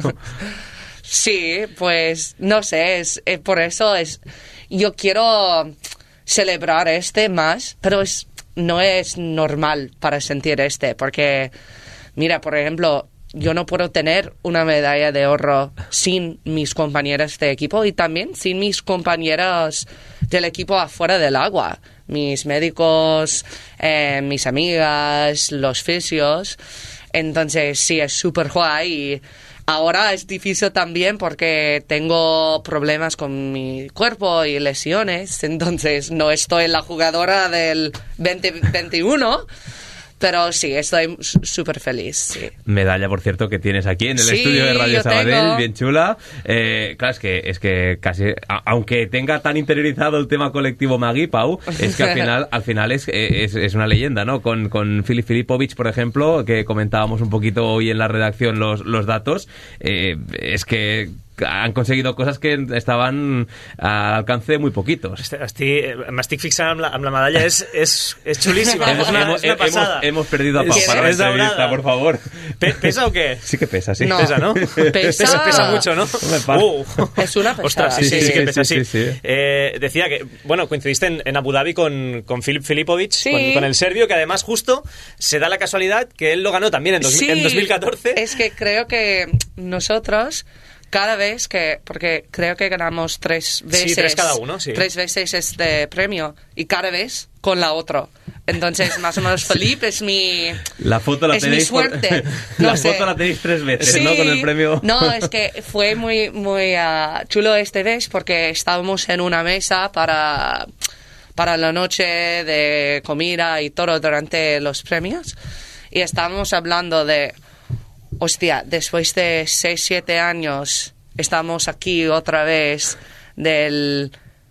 [SPEAKER 15] Sí, pues no sé, es, es por eso es yo quiero celebrar este más, pero es no es normal para sentir este, porque mira, por ejemplo, yo no puedo tener una medalla de oro sin mis compañeros de equipo y también sin mis compañeros del equipo afuera del agua, mis médicos, eh, mis amigas, los fisios. Entonces sí, es súper guay y ahora es difícil también porque tengo problemas con mi cuerpo y lesiones, entonces no estoy la jugadora del veinte veintiuno. Pero sí, estoy súper feliz, sí.
[SPEAKER 3] Medalla, por cierto, que tienes aquí en el
[SPEAKER 15] sí,
[SPEAKER 3] estudio de Radio Sabadell,
[SPEAKER 15] tengo.
[SPEAKER 3] bien chula. Eh, claro, es que, es que casi, a, aunque tenga tan interiorizado el tema colectivo Maggie, Pau, es que al final, al final es, es, es una leyenda, ¿no? Con, con Filip Filipovic, por ejemplo, que comentábamos un poquito hoy en la redacción los, los datos, eh, es que han conseguido coses que estaven al alcance de muy poquitos.
[SPEAKER 16] Estic, m'estic fixant amb la, amb la medalla, és, és, és xulíssima, és una, és una passada.
[SPEAKER 3] Hemos, hemos perdido a Pau para la entrevista, por favor.
[SPEAKER 16] Pe, ¿Pesa o qué?
[SPEAKER 3] Sí que pesa, sí.
[SPEAKER 15] No.
[SPEAKER 16] Pesa, ¿no?
[SPEAKER 15] Pesa.
[SPEAKER 16] Pesa, pesa mucho, ¿no?
[SPEAKER 15] Uh. Es una pesada.
[SPEAKER 16] Ostras, sí, sí, sí, sí que pesa, sí.
[SPEAKER 3] sí, sí.
[SPEAKER 16] Eh, decía que, bueno, coincidiste en, en Abu Dhabi con, con Filip Filipovic,
[SPEAKER 15] sí.
[SPEAKER 16] con, con el serbio, que además justo se da la casualidad que él lo ganó también en, dos,
[SPEAKER 15] sí,
[SPEAKER 16] en dos mil catorce.
[SPEAKER 15] Es que creo que nosotros... Cada vez que, porque creo que ganamos tres veces,
[SPEAKER 16] sí, tres cada uno, sí.
[SPEAKER 15] tres veces este premio y cada vez con la otra. Entonces, más o menos, Felipe es mi,
[SPEAKER 3] la foto la
[SPEAKER 15] es
[SPEAKER 3] tenéis
[SPEAKER 15] mi suerte.
[SPEAKER 3] Por...
[SPEAKER 15] No
[SPEAKER 3] la
[SPEAKER 15] sé.
[SPEAKER 3] foto la tenéis tres veces,
[SPEAKER 15] sí.
[SPEAKER 3] ¿no? Con el premio.
[SPEAKER 15] No, es que fue muy, muy uh, chulo este vez porque estábamos en una mesa para, para la noche de comida y todo durante los premios y estábamos hablando de hostia, después de seis, siete años estamos aquí otra vez del...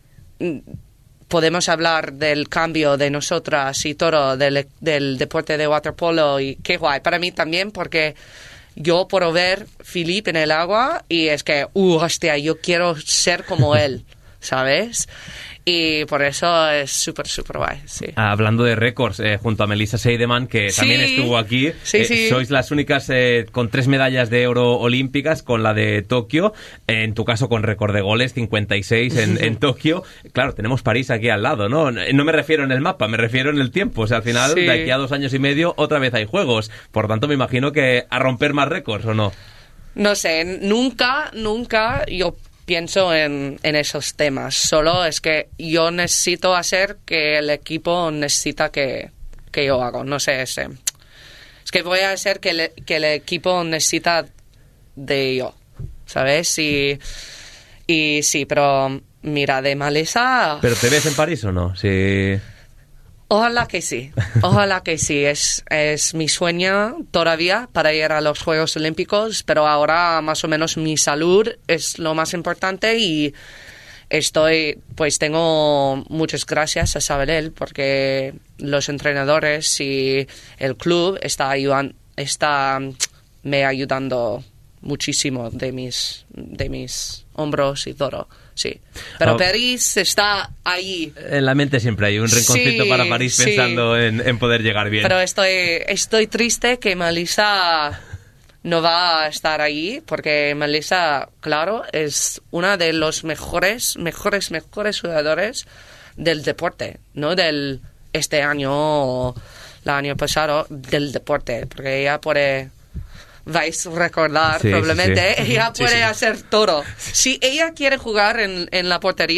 [SPEAKER 15] Podemos hablar del cambio de nosotras y todo, del, del deporte de waterpolo y qué guay. Para mí también porque yo puedo ver Filip en el agua y es que, uh, hostia, yo quiero ser como él, ¿sabes? Y por eso es súper, súper guay, sí.
[SPEAKER 3] Ah, hablando de récords, eh, junto a Melissa Seidemann, que
[SPEAKER 15] sí,
[SPEAKER 3] también estuvo aquí,
[SPEAKER 15] sí,
[SPEAKER 3] eh,
[SPEAKER 15] sí.
[SPEAKER 3] sois las únicas eh, con tres medallas de oro olímpicas, con la de Tokio, en tu caso con récord de goles, cincuenta y seis en, en Tokio. Claro, tenemos París aquí al lado, ¿no? No me refiero en el mapa, me refiero en el tiempo. O sea, al final,
[SPEAKER 15] sí.
[SPEAKER 3] de aquí a dos años y medio, otra vez hay juegos. Por tanto, me imagino que a romper más récords, ¿o no?
[SPEAKER 15] No sé, nunca, nunca yo pienso en, en esos temas. Solo es que yo necesito hacer que el equipo necesita que, que yo hago. No sé, es, es que voy a hacer que, le, que el equipo necesita de yo, ¿sabes? Y, y sí, pero mira, de Melissa...
[SPEAKER 3] ¿Pero te ves en París o no? Sí...
[SPEAKER 15] Ojalá que sí, ojalá que sí. Es, es mi sueño todavía para ir a los Juegos Olímpicos, pero ahora más o menos mi salud es lo más importante y estoy, pues tengo muchas gracias a Sabadell porque los entrenadores y el club está ayudando, está me ayudando muchísimo de mis, de mis hombros y todo. Sí, pero
[SPEAKER 3] oh.
[SPEAKER 15] París está ahí.
[SPEAKER 3] En la mente siempre hay un rinconcito
[SPEAKER 15] sí,
[SPEAKER 3] para París
[SPEAKER 15] sí.
[SPEAKER 3] pensando en, en poder llegar bien.
[SPEAKER 15] Pero estoy, estoy triste que Melissa no va a estar ahí, porque Melissa, claro, es una de los mejores, mejores, mejores jugadores del deporte, no del este año o el año pasado, del deporte, porque ella puede... vais a recordar, sí, probablemente, sí, sí. ella puede sí, sí. hacer todo. Si ella quiere jugar en, en la portería,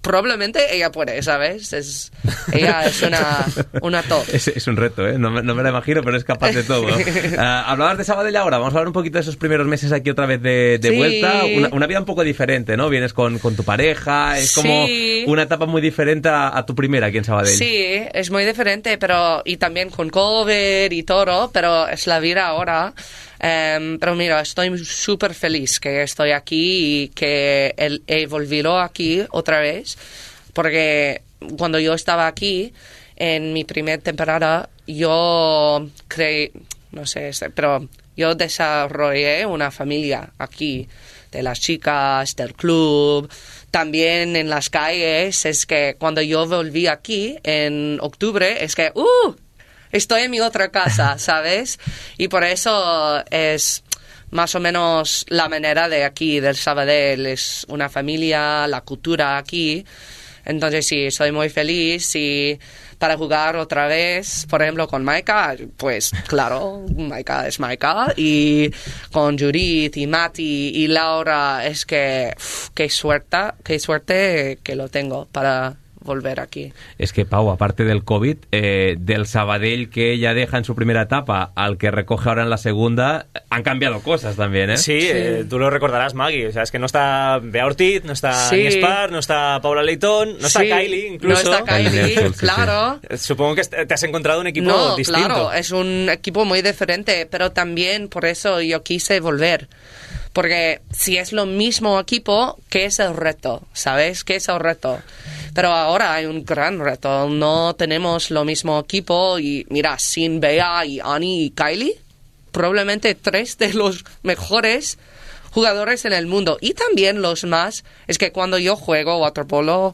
[SPEAKER 15] probablemente ella puede, ¿sabes? Es, ella es una, una top.
[SPEAKER 3] Es, es un reto, ¿eh? No me, no me la imagino, pero es capaz de todo. Uh, hablabas de Sabadell ahora, vamos a hablar un poquito de esos primeros meses aquí otra vez de, de
[SPEAKER 15] sí.
[SPEAKER 3] vuelta. Una, una vida un poco diferente, ¿no? Vienes con, con tu pareja, es como
[SPEAKER 15] sí.
[SPEAKER 3] una etapa muy diferente a, a tu primera aquí en Sabadell.
[SPEAKER 15] Sí, es muy diferente, pero y también con COVID y todo, pero es la vida ahora. Um, pero mira, estoy súper feliz que estoy aquí y que el, he volvido aquí otra vez, porque cuando yo estaba aquí, en mi primera temporada, yo creí, no sé, pero yo desarrollé una familia aquí, de las chicas, del club, también en las calles. Es que cuando yo volví aquí en octubre, es que, ¡uh! Estoy en mi otra casa, ¿sabes? Y por eso es más o menos la manera de aquí, del Sabadell. Es una familia, la cultura aquí. Entonces sí, soy muy feliz y para jugar otra vez, por ejemplo, con Maika, pues claro, Maika es Maika. Y con Judith y Mati y Laura, es que uf, qué suerte, qué suerte que lo tengo para volver aquí.
[SPEAKER 3] Es que, Pau, aparte del COVID, eh, del Sabadell que ella deja en su primera etapa al que recoge ahora en la segunda, han cambiado cosas también, ¿eh?
[SPEAKER 16] Sí, sí. Eh, tú lo recordarás, Maggie. O sea, es que no está Bea Ortiz, no está
[SPEAKER 15] sí.
[SPEAKER 16] Ani Spar, no está Paula Leitón, no está
[SPEAKER 15] sí.
[SPEAKER 16] Kylie, incluso.
[SPEAKER 15] No está Kylie, claro.
[SPEAKER 16] Supongo que te has encontrado un equipo
[SPEAKER 15] no,
[SPEAKER 16] distinto.
[SPEAKER 15] Claro, es un equipo muy diferente, pero también por eso yo quise volver. Porque si es lo mismo equipo, ¿qué es el reto? ¿Sabes? ¿Qué es el reto? Pero ahora hay un gran reto. No tenemos lo mismo equipo y mira, sin Bea y Ani y Kylie, probablemente tres de los mejores jugadores en el mundo. Y también los más, es que cuando yo juego waterpolo,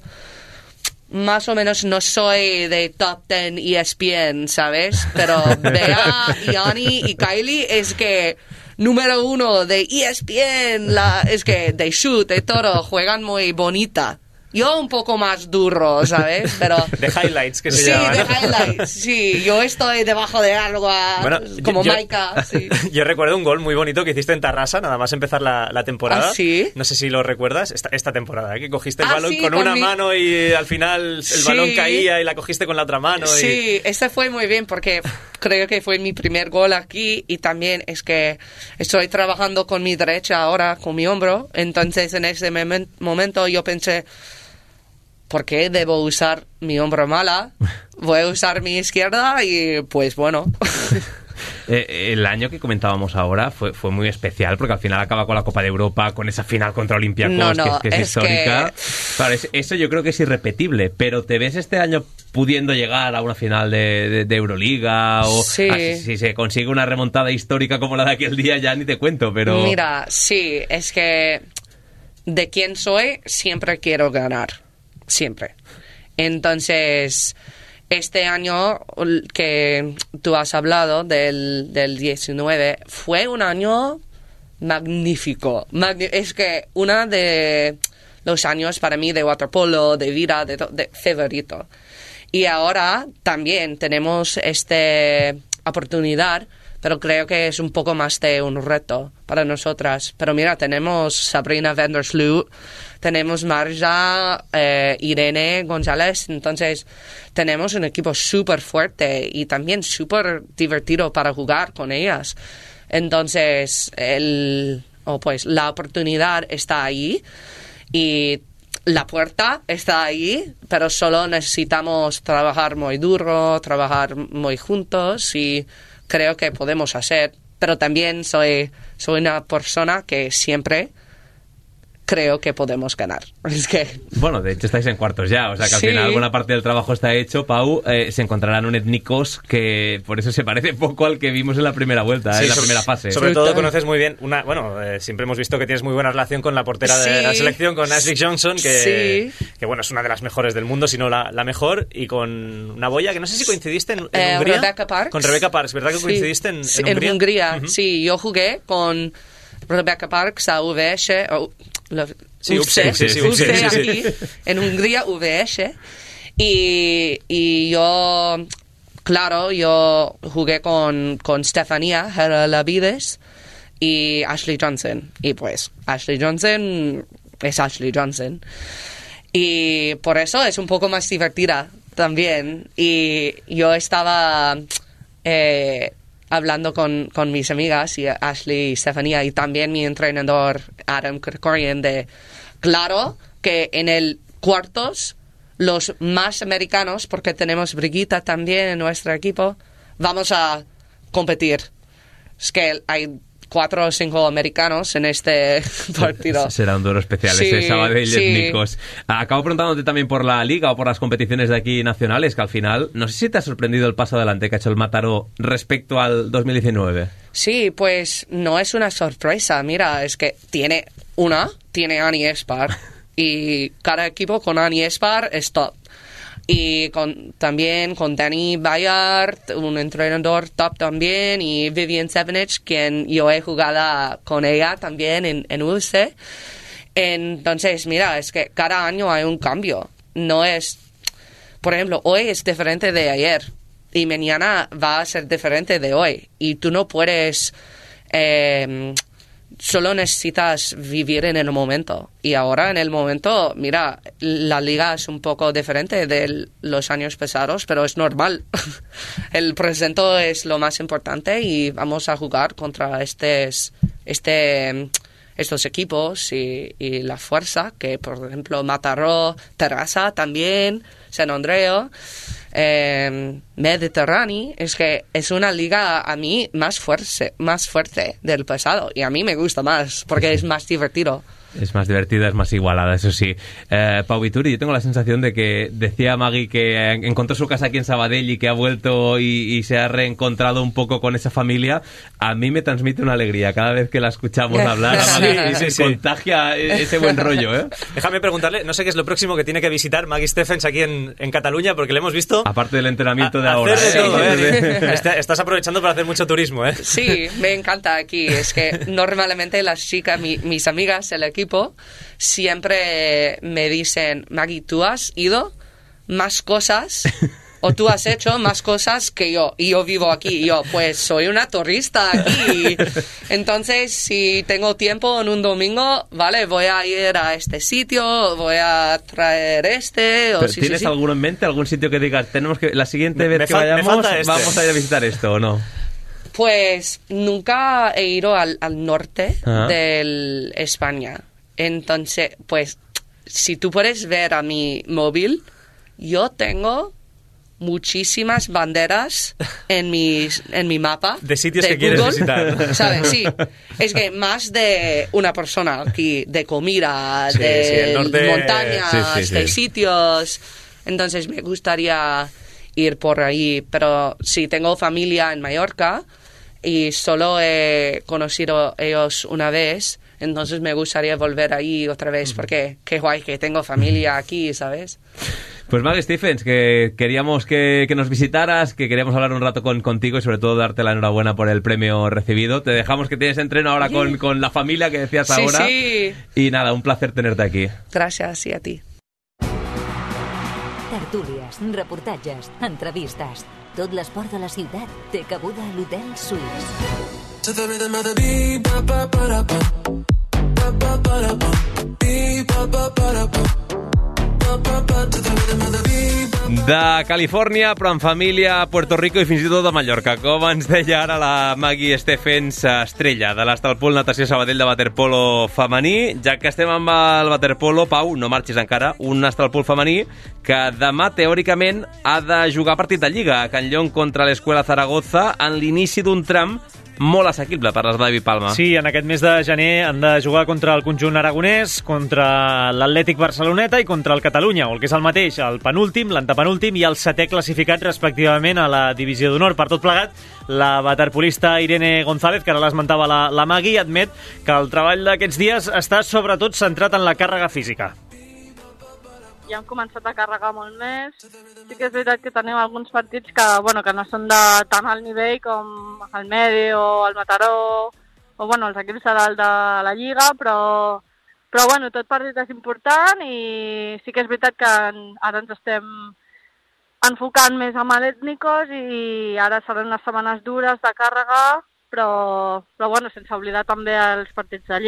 [SPEAKER 15] más o menos no soy de top ten E S P N, ¿sabes? Pero Bea y Ani y Kylie es que número uno de E S P N, la, es que de shoot, de todo, juegan muy bonita. Yo un poco más duro, ¿sabes? Pero
[SPEAKER 16] de highlights, que se
[SPEAKER 15] sí,
[SPEAKER 16] llama,
[SPEAKER 15] de
[SPEAKER 16] ¿no?
[SPEAKER 15] highlights, sí. Yo estoy debajo de agua,
[SPEAKER 16] bueno,
[SPEAKER 15] como
[SPEAKER 16] yo,
[SPEAKER 15] Maika, sí.
[SPEAKER 16] Yo recuerdo un gol muy bonito que hiciste en Tarrasa, nada más empezar la, la temporada.
[SPEAKER 15] ¿Ah, sí?
[SPEAKER 16] No sé si lo recuerdas, esta, esta temporada, ¿eh? Que cogiste el
[SPEAKER 15] ah,
[SPEAKER 16] balón
[SPEAKER 15] sí,
[SPEAKER 16] con,
[SPEAKER 15] con
[SPEAKER 16] una
[SPEAKER 15] mi...
[SPEAKER 16] mano y al final el
[SPEAKER 15] sí.
[SPEAKER 16] balón caía y la cogiste con la otra mano. Y...
[SPEAKER 15] Sí, este fue muy bien porque creo que fue mi primer gol aquí y también es que estoy trabajando con mi derecha ahora, con mi hombro. Entonces en ese momen- momento yo pensé, ¿por qué debo usar mi hombro mala? Voy a usar mi izquierda y pues bueno.
[SPEAKER 3] Eh, el año que comentábamos ahora fue, fue muy especial porque al final acaba con la Copa de Europa, con esa final contra Olympiacos,
[SPEAKER 15] no, no,
[SPEAKER 3] que es, que es,
[SPEAKER 15] es
[SPEAKER 3] histórica.
[SPEAKER 15] Que...
[SPEAKER 3] Claro, es, eso yo creo que es irrepetible, pero ¿te ves este año pudiendo llegar a una final de, de, de Euroliga? O
[SPEAKER 15] sí.
[SPEAKER 3] ah, si, si se consigue una remontada histórica como la de aquel día, ya ni te cuento, pero...
[SPEAKER 15] Mira, sí, es que de quién soy, siempre quiero ganar. Siempre. Entonces, este año que tú has hablado del, del diecinueve fue un año magnífico. Magn- es que uno de los años para mí de waterpolo, de vida, de, to- de favorito. Y ahora también tenemos esta oportunidad, pero creo que es un poco más de un reto para nosotras. Pero mira, tenemos Sabrina Vandersloot, tenemos Marja, eh, Irene González, entonces tenemos un equipo súper fuerte y también súper divertido para jugar con ellas. Entonces, el, oh, pues, la oportunidad está ahí y la puerta está ahí, pero solo necesitamos trabajar muy duro, trabajar muy juntos y creo que podemos hacer. Pero también soy, soy una persona que siempre creo que podemos ganar. Es que...
[SPEAKER 3] Bueno, de hecho estáis en cuartos ya, o sea que al
[SPEAKER 15] sí.
[SPEAKER 3] final alguna parte del trabajo está hecho. Pau, eh, se encontrarán un Étnicos que por eso se parece poco al que vimos en la primera vuelta,
[SPEAKER 16] sí,
[SPEAKER 3] en la
[SPEAKER 16] sobre,
[SPEAKER 3] primera fase.
[SPEAKER 16] Sobre todo conoces muy bien, una, bueno, eh, siempre hemos visto que tienes muy buena relación con la portera de
[SPEAKER 15] sí.
[SPEAKER 16] la selección, con Ashley Johnson, que,
[SPEAKER 15] sí.
[SPEAKER 16] que bueno, es una de las mejores del mundo, si no la, la mejor, y con una boya que no sé si coincidiste en, en
[SPEAKER 15] eh,
[SPEAKER 16] Hungría.
[SPEAKER 15] Rebecca Parks.
[SPEAKER 16] Con Rebecca Parks, ¿verdad que
[SPEAKER 15] sí.
[SPEAKER 16] coincidiste en, en
[SPEAKER 15] sí,
[SPEAKER 16] Hungría?
[SPEAKER 15] En Hungría,
[SPEAKER 16] uh-huh.
[SPEAKER 15] sí, yo jugué con Rebecca Parks a V S, oh, lo,
[SPEAKER 16] sí,
[SPEAKER 15] U C,
[SPEAKER 16] U C, sí, sí,
[SPEAKER 15] U C,
[SPEAKER 16] U C,
[SPEAKER 15] aquí,
[SPEAKER 16] sí.
[SPEAKER 15] en Hungría, V S, y, y yo, claro, yo jugué con, con Stefania Heralavides y Ashley Johnson, y pues, Ashley Johnson es Ashley Johnson. Y por eso es un poco más divertida también. Y yo estaba eh, hablando con, con mis amigas, y Ashley y Stephania, y también mi entrenador Adam Krikorian, de claro que en el cuartos los más americanos, porque tenemos Brigitte también en nuestro equipo, vamos a competir. Es que hay cuatro o cinco americanos en este partido.
[SPEAKER 3] Será un duelo especial,
[SPEAKER 15] sí,
[SPEAKER 3] ese Sabadell
[SPEAKER 15] sí.
[SPEAKER 3] Étnicos. Acabo preguntándote también por la Liga o por las competiciones de aquí nacionales, que al final, no sé si te ha sorprendido el paso adelante que ha hecho el Mataró respecto al dos mil diecinueve.
[SPEAKER 15] Sí, pues no es una sorpresa. Mira, es que tiene una, tiene Ani Espar, y cada equipo con Ani Espar es top. Y con, también con Danny Bayard, un entrenador top también, y Vivian Sevenich, quien yo he jugado con ella también en, en U C. Entonces, mira, es que cada año hay un cambio. No es, por ejemplo, hoy es diferente de ayer y mañana va a ser diferente de hoy. Y tú no puedes... Eh, solo necesitas vivir en el momento. Y ahora en el momento, mira, la liga es un poco diferente de los años pasados, pero es normal. El presente es lo más importante y vamos a jugar contra estes, este, estos equipos y, y la fuerza, que por ejemplo Mataró, Terrassa también, San Andreu, eh, Mediterráneo. Es que es una liga a mí más fuerte, más fuerte del pasado, y a mí me gusta más porque es más divertido.
[SPEAKER 3] Es más divertida, es más igualada, eso sí. Eh, Pau Vituri, yo tengo la sensación de que decía Maggie que encontró su casa aquí en Sabadell y que ha vuelto y, y se ha reencontrado un poco con esa familia. A mí me transmite una alegría cada vez que la escuchamos hablar. A Maggie, sí, sí, sí. Contagia ese buen rollo, ¿eh?
[SPEAKER 16] Déjame preguntarle, no sé qué es lo próximo que tiene que visitar Maggie Stephens aquí en, en Cataluña, porque le hemos visto...
[SPEAKER 3] Aparte del entrenamiento
[SPEAKER 16] a,
[SPEAKER 3] de ahora.
[SPEAKER 16] Hacer de
[SPEAKER 3] ¿eh?
[SPEAKER 16] todo, ¿eh? Está, estás aprovechando para hacer mucho turismo, ¿eh?
[SPEAKER 15] Sí, me encanta aquí. Es que normalmente las chicas, mi, mis amigas, el equipo, siempre me dicen, Maggie, ¿tú has ido más cosas o tú has hecho más cosas que yo? Y yo vivo aquí. Y yo, pues soy una turista aquí. Entonces, si tengo tiempo en un domingo, vale, voy a ir a este sitio, voy a traer este. O sí,
[SPEAKER 3] ¿Tienes
[SPEAKER 15] sí, sí.
[SPEAKER 3] alguno en mente? ¿Algún sitio que digas, tenemos que la siguiente
[SPEAKER 16] Me,
[SPEAKER 3] vez
[SPEAKER 16] me
[SPEAKER 3] que
[SPEAKER 16] fal-
[SPEAKER 3] vayamos
[SPEAKER 16] este.
[SPEAKER 3] vamos a ir a visitar esto o no?
[SPEAKER 15] Pues nunca he ido al, al norte
[SPEAKER 3] Ah.
[SPEAKER 15] de España. Entonces, pues, si tú puedes ver a mi móvil, yo tengo muchísimas banderas en mi, en mi mapa.
[SPEAKER 16] De sitios
[SPEAKER 15] de
[SPEAKER 16] que quieres
[SPEAKER 15] Google,
[SPEAKER 16] visitar.
[SPEAKER 15] ¿sabes? Sí. Es que más de una persona aquí, de comida,
[SPEAKER 16] Sí,
[SPEAKER 15] de
[SPEAKER 16] sí, el norte-
[SPEAKER 15] montañas,
[SPEAKER 3] Sí, sí, sí.
[SPEAKER 15] de sitios. Entonces, me gustaría ir por ahí. Pero sí, tengo familia en Mallorca y solo he conocido ellos una vez. Entonces me gustaría volver ahí otra vez, porque qué guay que tengo familia aquí, ¿sabes?
[SPEAKER 3] Pues Maggie Stephens, que queríamos que, que nos visitaras, que queríamos hablar un rato con, contigo y sobre todo darte la enhorabuena por el premio recibido. Te dejamos que tienes entreno ahora con, con la familia que decías
[SPEAKER 15] Sí,
[SPEAKER 3] ahora.
[SPEAKER 15] sí.
[SPEAKER 3] Y nada, un placer tenerte aquí.
[SPEAKER 15] Gràcies, i a ti.
[SPEAKER 2] Tertúlies, reportatges, entrevistes. Tot l'esport de la ciutat té cabuda a l'Hotel Suís.
[SPEAKER 4] To the rhythm of the beat, ba ba ba da ba, ba ba ba da ba, beat ba ba ba da ba, ba ba ba to the rhythm of the beat.
[SPEAKER 3] De Califòrnia, però en família, a Puerto Rico i fins i tot a Mallorca. Com ens deia ara la Maggie Stephens, estrella de l'Estalpol Natació Sabadell de waterpolo femení. Ja que estem amb el waterpolo, Pau, no marxis encara, un Estalpol femení que demà, teòricament, ha de jugar partit de Lliga a Can Llong contra l'Escuela Zaragoza en l'inici d'un tram molt assequible per les David Palma.
[SPEAKER 17] Sí, en aquest mes de gener han de jugar contra el conjunt aragonès, contra l'Atlètic Barceloneta i contra el Catalunya, o el que és el mateix, el penúltim, l'antepenúltim i el setè classificat respectivament a la divisió d'honor. Per tot plegat, la waterpolista Irene González, que ara l'esmentava la, la Magui, admet que el treball d'aquests dies està sobretot centrat en la càrrega física.
[SPEAKER 18] Ja hem començat a carregar molt més. Sí que és veritat que tenim alguns partits que, bueno, que no són de tan alt nivell com el Medi o el Mataró o bueno, els equips de dalt de la Lliga, però, però bueno, tot partit és important i sí que és veritat que ara ens estem enfocant més amb l'Ètnicos i ara seran unes setmanes dures de càrrega, però, però bueno, sense oblidar també els partits de Lliga.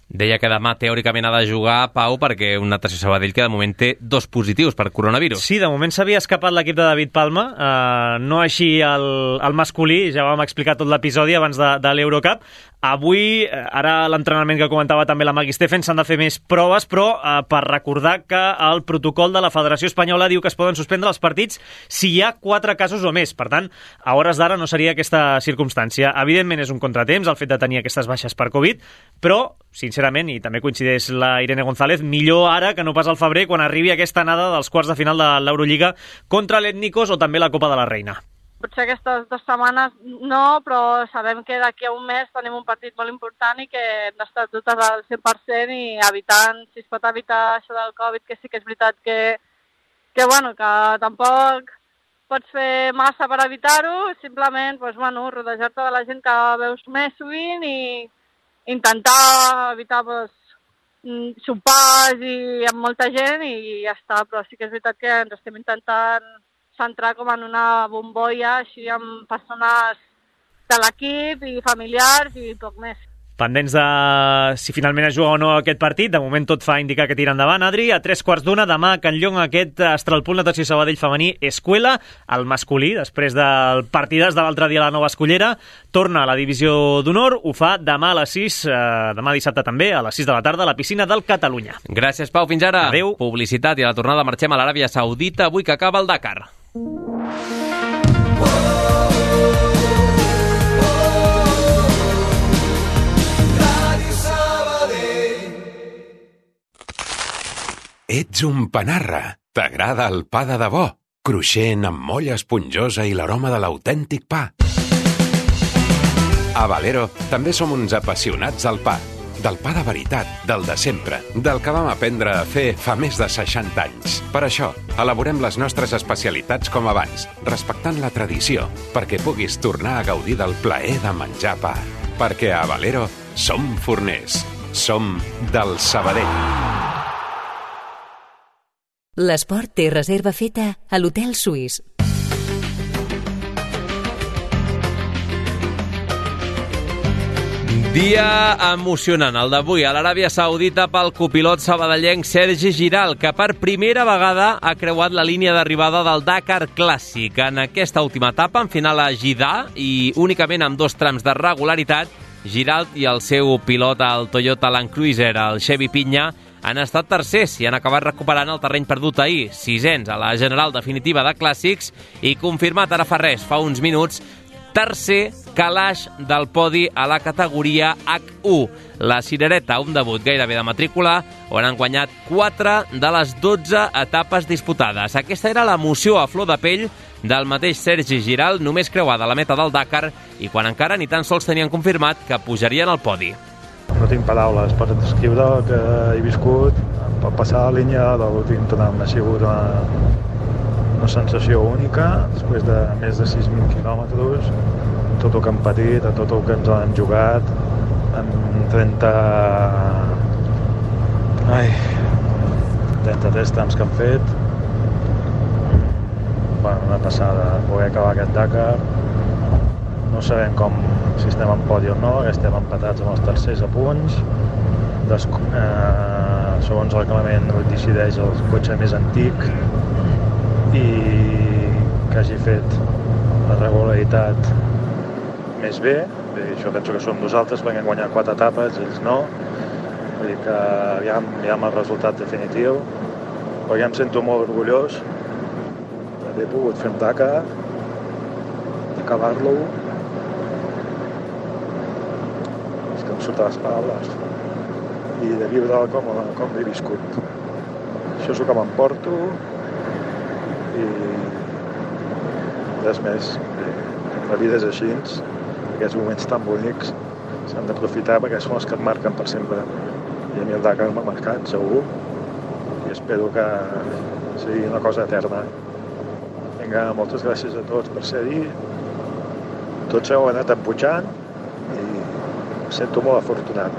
[SPEAKER 3] Deia que demà teòricament ha de jugar Pau perquè un Natació Sabadell que de moment té dos positius per coronavirus.
[SPEAKER 17] Sí, de moment s'havia escapat l'equip de David Palma, eh, no així el, el masculí, ja vam explicar tot l'episodi abans de, de l'Eurocup. Avui, ara l'entrenament que comentava també la Maggie Steffen, s'han de fer més proves, però eh, per recordar que el protocol de la Federació Espanyola diu que es poden suspendre els partits si hi ha quatre casos o més. Per tant, a hores d'ara no seria aquesta circumstància. Evidentment és un contratemps el fet de tenir aquestes baixes per Covid, però, sincerament, i també coincideix la Irene González, millor ara que no pas al febrer quan arribi aquesta anada dels quarts de final de l'Eurolliga contra l'Ètnicos o també la Copa de la Reina.
[SPEAKER 18] Potser aquestes dues setmanes no, però sabem que d'aquí a un mes tenim un partit molt important i que hem d'estar totes al cent per cent i evitant, si es pot evitar això del Covid, que sí que és veritat que, que, bueno, que tampoc pots fer massa per evitar-ho, simplement doncs, bueno, rodejar-te de la gent que veus més sovint i intentar evitar doncs, sopars i amb molta gent i ja està, però sí que és veritat que ens estem intentant centrar com en una bombolla així amb persones de l'equip i familiars i poc més.
[SPEAKER 17] Pendents de si finalment es juga o no aquest partit, de moment tot fa indicar que tira endavant. Adri, a tres quarts d'una, demà a Can Llong aquest Estralpunt Natació Sabadell femení Escuela, el masculí, després del partidàs de l'altre dia a la Nova Escollera, torna a la divisió d'honor, ho fa demà a les sis, eh, demà dissabte també, a les sis de la tarda, a la piscina del Catalunya.
[SPEAKER 3] Gràcies, Pau, fins ara.
[SPEAKER 17] Adéu.
[SPEAKER 3] Publicitat i a la tornada marxem a l'Aràbia Saudita, avui que acaba el Dakar.
[SPEAKER 19] Ets un panarra. T'agrada el pa de debò, cruixent amb molla esponjosa i l'aroma de l'autèntic pa. A Valero també som uns apassionats del pa, del pa de veritat, del de sempre, del que vam aprendre a fer fa més de seixanta anys. Per això, elaborem les nostres especialitats com abans, respectant la tradició, perquè puguis tornar a gaudir del plaer de menjar pa. Perquè a Valero som forners, som del Sabadell.
[SPEAKER 2] L'esport té reserva feta a l'Hotel Suís.
[SPEAKER 3] Dia emocionant, el d'avui a l'Aràbia Saudita pel copilot sabadellenc Sergi Giral, que per primera vegada ha creuat la línia d'arribada del Dakar Clàssic. En aquesta última etapa, en final a Jeddah, i únicament amb dos trams de regularitat, Giral i el seu pilot al Toyota Land Cruiser, el Chevy Pinya, han estat tercers i han acabat recuperant el terreny perdut ahir, sisens a la general definitiva de Clàssics i confirmat ara fa res, fa uns minuts, tercer calaix del podi a la categoria hac u. La cirereta, un debut gairebé de matrícula, on han guanyat quatre de les dotze etapes disputades. Aquesta era l'emoció a flor de pell del mateix Sergi Giral, només creuada la meta del Dakar i quan encara ni tan sols tenien confirmat que pujarien al podi.
[SPEAKER 20] No tinc paraules per descriure el que he viscut, per passar la línia de l'últim tram. Ha sigut una, una sensació única, després de més de sis mil quilòmetres, tot el que hem patit, a tot el que ens han jugat, en trenta... Ai, trenta-tres trams que han fet. Bueno, una passada, poder acabar aquest Dakar. No sabem com, si estem en podi o no, que estem empatats amb els tercers a punts. Des, eh, segons el reglament ho decideix el cotxe més antic i que hagi fet la regularitat més bé. Bé, jo penso que som nosaltres perquè hem guanyat quatre etapes, ells no. Vull dir que aviam, aviam el resultat definitiu. Però ja em sento molt orgullós d'haver pogut fer un Dakar, d'acabar-lo. Em surten les paraules i de viure com, com l'he viscut. Això és el que m'emporto i res més. La vida és així, aquests moments tan bonics s'han d'aprofitar perquè són els que et marquen per sempre. I a mi el Dakar m'ha marcat, segur, i espero que sigui una cosa eterna. Vinga, moltes gràcies a tots per ser-hi. Tots heu anat empujant i em sento molt afortunat.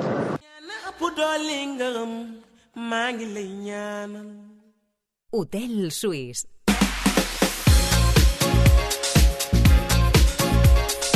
[SPEAKER 2] Hotel Suís.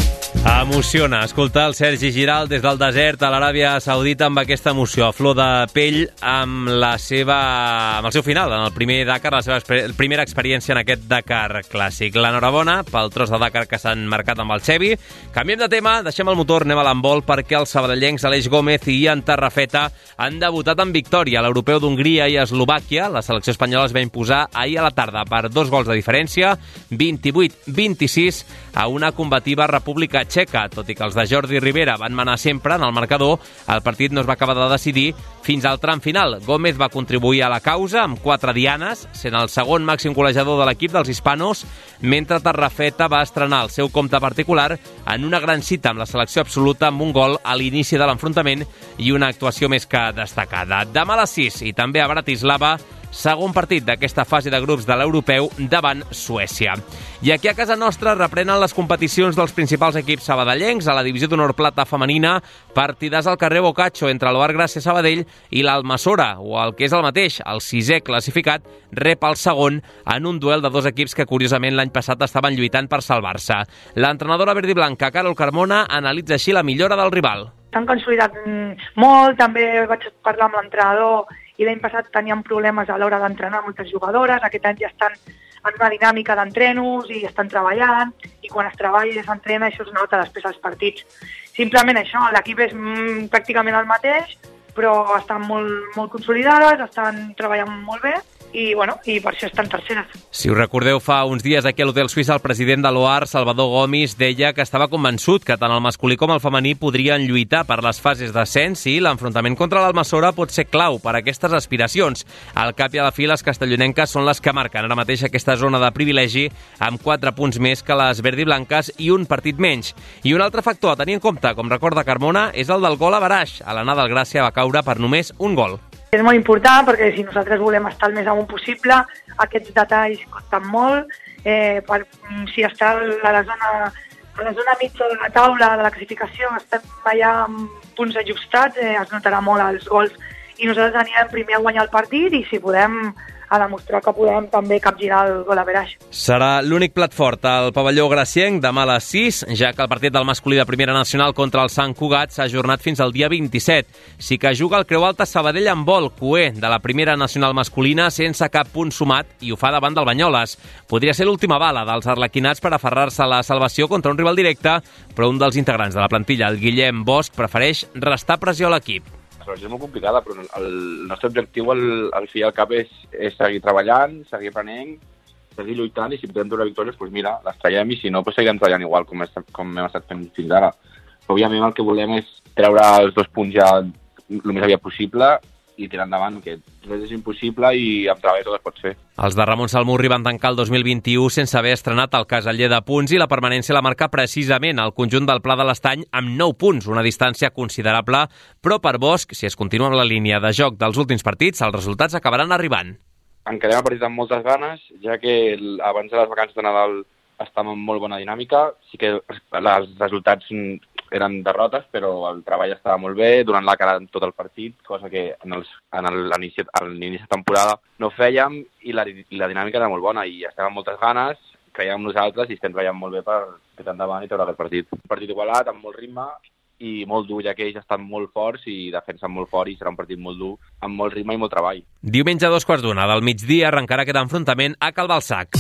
[SPEAKER 3] Emociona escoltar el Sergi Giral des del desert a l'Aràbia Saudita amb aquesta emoció a flor de pell amb la seva, amb el seu final en el primer Dakar, la seva exper primera experiència en aquest Dakar clàssic. L'enhorabona pel tros de Dakar que s'han marcat amb el Xevi. Canviem de tema, deixem el motor, anem a l'handbol perquè els sabadellencs Aleix Gómez i Ian Tarrafeta han debutat en victòria a l'Europeu d'Hongria i Eslovàquia. La selecció espanyola es va imposar ahir a la tarda per dos gols de diferència, vint-i-vuit vint-i-sis, a una combativa República Txeca. Tot i que els de Jordi Rivera van manar sempre en el marcador, el partit no es va acabar de decidir fins al tram final. Gómez va contribuir a la causa amb quatre dianes, sent el segon màxim golejador de l'equip dels hispanos, mentre Tarrafeta va estrenar el seu compte particular en una gran cita amb la selecció absoluta amb un gol a l'inici de l'enfrontament i una actuació més que destacada. Demà a les sis i també a Bratislava, segon partit d'aquesta fase de grups de l'Europeu davant Suècia. I aquí a casa nostra reprenen les competicions dels principals equips sabadellencs a la divisió d'honor plata femenina, partidàs al carrer Boccaccio entre l'Oar Gràcia Sabadell i l'Almassora, o el que és el mateix, el sisè classificat rep el segon en un duel de dos equips que curiosament l'any passat estaven lluitant per salvar-se. L'entrenadora verd i blanca, Carol Carmona, analitza així la millora del rival.
[SPEAKER 21] S'han consolidat molt, també vaig parlar amb l'entrenador i l'any passat teníem problemes a l'hora d'entrenar moltes jugadores, aquest any ja estan en una dinàmica d'entrenos i estan treballant, i quan es treballa i s'entrena això es nota després als partits. Simplement això, l'equip és mm, pràcticament el mateix, però estan molt, molt consolidades, estan treballant molt bé, i, bueno, i per això estan terceres.
[SPEAKER 3] Si us recordeu, fa uns dies aquí a l'Hotel Suís el president de l'Oar, Salvador Gomis, deia que estava convençut que tant el masculí com el femení podrien lluitar per les fases d'ascens i l'enfrontament contra l'Almassora pot ser clau per a aquestes aspiracions. Al cap i a la fi, les castellonenques són les que marquen ara mateix aquesta zona de privilegi amb quatre punts més que les verd i blanques i un partit menys. I un altre factor a tenir en compte, com recorda Carmona, és el del gol a Baraix. A l'anada del Gràcia va caure per només un gol.
[SPEAKER 21] És molt important perquè si nosaltres volem estar el més amunt possible, aquests detalls costen molt. Eh, per, si està a la zona, a la zona mitja de la taula de la classificació, estem allà amb punts ajustats, eh, es notarà molt els gols. I nosaltres anirem primer a guanyar el partit i si podem a demostrar que podem també capgirar el gol a Beraix.
[SPEAKER 3] Serà l'únic plat fort al pavelló gracienc demà a les sis, ja que el partit del masculí de primera nacional contra el Sant Cugat s'ha ajornat fins al dia vint-i-set. Sí que juga el Creu Alta Sabadell amb vol, cué de la primera nacional masculina sense cap punt sumat i ho fa davant del Banyoles. Podria ser l'última bala dels arlequinats per aferrar-se a la salvació contra un rival directe, però un dels integrants de la plantilla, el Guillem Bosch, prefereix restar pressió a l'equip.
[SPEAKER 22] La situació és molt complicada, però el nostre objectiu al, al fi i al cap és, és seguir treballant, seguir aprenent, seguir lluitant, i si podem treure victòries, doncs mira, les traiem, i si no, doncs seguirem treballant igual com, és, com hem estat fent fins ara. Però, òbviament, el que volem és treure els dos punts ja el més aviat possible i tirar endavant, que res és impossible i amb treball tot es pot fer.
[SPEAKER 3] Els de Ramon Salmurri van tancar el dos mil vint-i-u sense haver estrenat el caseller de punts i la permanència la marca precisament el conjunt del Pla de l'Estany amb nou punts, una distància considerable, però per Bosch, si es continua amb la línia de joc dels últims partits, els resultats acabaran arribant.
[SPEAKER 22] Encarem el partit amb moltes ganes, ja que abans de les vacances de Nadal estàvem en molt bona dinàmica, sí que els resultats eren derrotes, però el treball estava molt bé, donant la cara en tot el partit, cosa que en, els, en l'inici de temporada no fèiem, i la, i la dinàmica era molt bona, i estem amb moltes ganes, creiem en nosaltres i estem treballant molt bé per fer endavant i treure aquest partit. Un partit igualat, amb molt ritme i molt dur, ja que ells estan molt forts i defensen molt fort, i serà un partit molt dur, amb molt ritme i molt treball.
[SPEAKER 3] Diumenge a dos quarts d'una del migdia arrencarà aquest enfrontament a Calbalsac.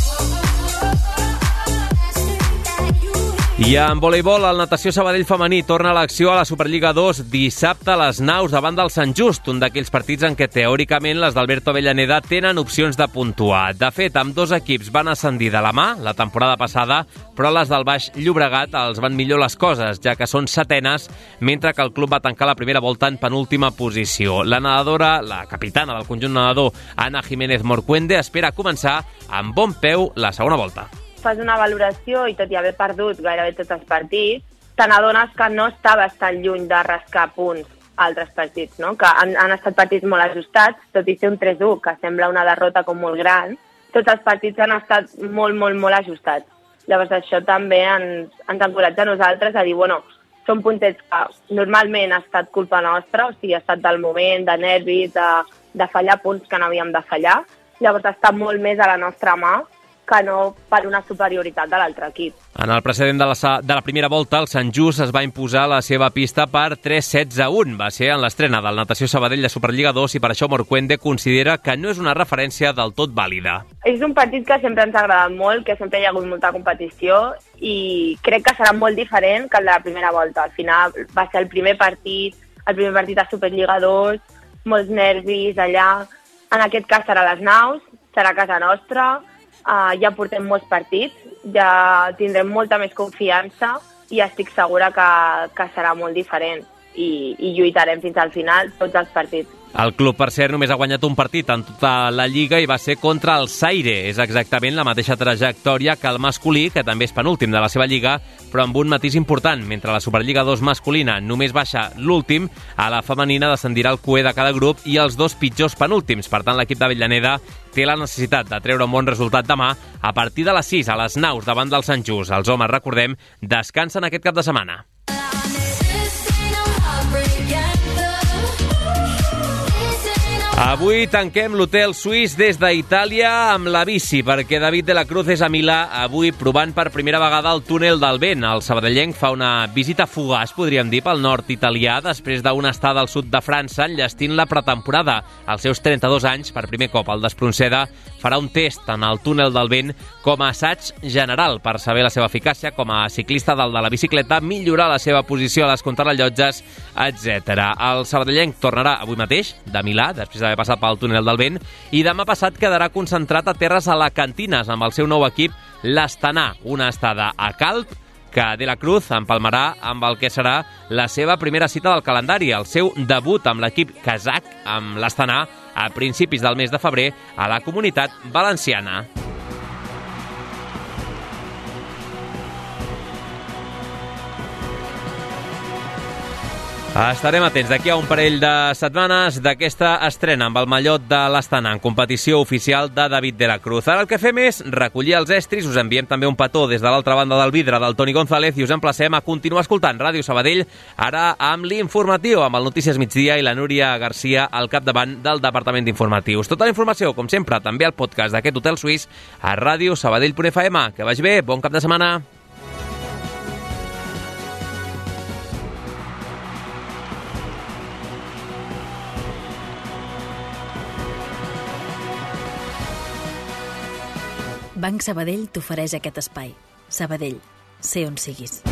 [SPEAKER 3] I en voleibol, el Natació Sabadell femení torna a l'acció a la Superliga dos dissabte a les Naus davant del Sant Just, un d'aquells partits en què teòricament les d'Alberto Avellaneda tenen opcions de puntuar. De fet, amb dos equips van ascendir de la mà la temporada passada, però les del Baix Llobregat els van millor les coses, ja que són setenes, mentre que el club va tancar la primera volta en penúltima posició. La nedadora, la capitana del conjunt nedador, Ana Jiménez Morcuende, espera començar amb bon peu la segona volta.
[SPEAKER 23] Fas una valoració i tot i haver perdut gairebé tots els partits, te n'adones que no estaves tan lluny de rascar punts a altres partits, no? Que han, han estat partits molt ajustats, tot i ser un tres u, que sembla una derrota com molt gran, tots els partits han estat molt, molt, molt ajustats. Llavors això també ens, ens encoratja a nosaltres a dir, bueno, són puntets que normalment ha estat culpa nostra, o sigui, ha estat del moment, de nervis, de, de fallar punts que no havíem de fallar. Llavors està molt més a la nostra mà que no per una superioritat de l'altre equip.
[SPEAKER 3] En el precedent de la, de la primera volta, el Sant Just es va imposar la seva pista per tres sets a un. Va ser en l'estrena del Natació Sabadell de Superliga dos i per això Morcuende considera que no és una referència del tot vàlida.
[SPEAKER 23] És un partit que sempre ens ha agradat molt, que sempre hi ha hagut molta competició i crec que serà molt diferent que el de la primera volta. Al final va ser el primer partit, el primer partit a Superliga dos, molts nervis allà. En aquest cas serà a les Naus, serà a casa nostra, uh, ja portem molts partits, ja tindrem molta més confiança i estic segura que, que serà molt diferent i, i lluitarem fins al final tots els partits.
[SPEAKER 3] El club, per cert, només ha guanyat un partit en tota la Lliga i va ser contra el Zaire. És exactament la mateixa trajectòria que el masculí, que també és penúltim de la seva Lliga, però amb un matís important. Mentre la Superliga dos masculina només baixa l'últim, a la femenina descendirà el cué de cada grup i els dos pitjors penúltims. Per tant, l'equip d'Avellaneda té la necessitat de treure un bon resultat demà a partir de les sis a les Naus davant del Sant Just. Els homes, recordem, descansen aquest cap de setmana. Avui tanquem l'hotel suís des d'Itàlia amb la bici, perquè David de la Cruz és a Milà avui provant per primera vegada el túnel del vent. El sabadellenc fa una visita fugaç, podríem dir, pel nord italià, després d'una estada al sud de França enllestint la pretemporada. Als seus trenta-dos anys, per primer cop, el d'Espronceda farà un test en el túnel del vent com a assaig general per saber la seva eficàcia com a ciclista dalt de la bicicleta, millorar la seva posició a les contrarrellotges, etcètera. El sabadellenc tornarà avui mateix de Milà, després d'haver passat pel túnel del vent, i demà passat quedarà concentrat a terres alacantines amb el seu nou equip, l'Astana, una estada a Calp que De la Cruz empalmarà amb el que serà la seva primera cita del calendari, el seu debut amb l'equip kazakh, amb l'Astana, a principis del mes de febrer a la Comunitat Valenciana. Estarem atents d'aquí a un parell de setmanes d'aquesta estrena amb el mallot de l'Astana en competició oficial de David de la Cruz. Ara el que fem és recollir els estris, us enviem també un petó des de l'altra banda del vidre del Toni González i us emplacem a continuar escoltant Ràdio Sabadell, ara amb l'informatiu, amb el Notícies Migdia i la Núria Garcia al capdavant del Departament d'Informatius. Tota la informació, com sempre, també al podcast d'aquest hotel suís a ràdio sabadell punt f m. Que vagi bé, bon cap de setmana.
[SPEAKER 1] Banc Sabadell t'ofereix aquest espai. Sabadell, sé on siguis.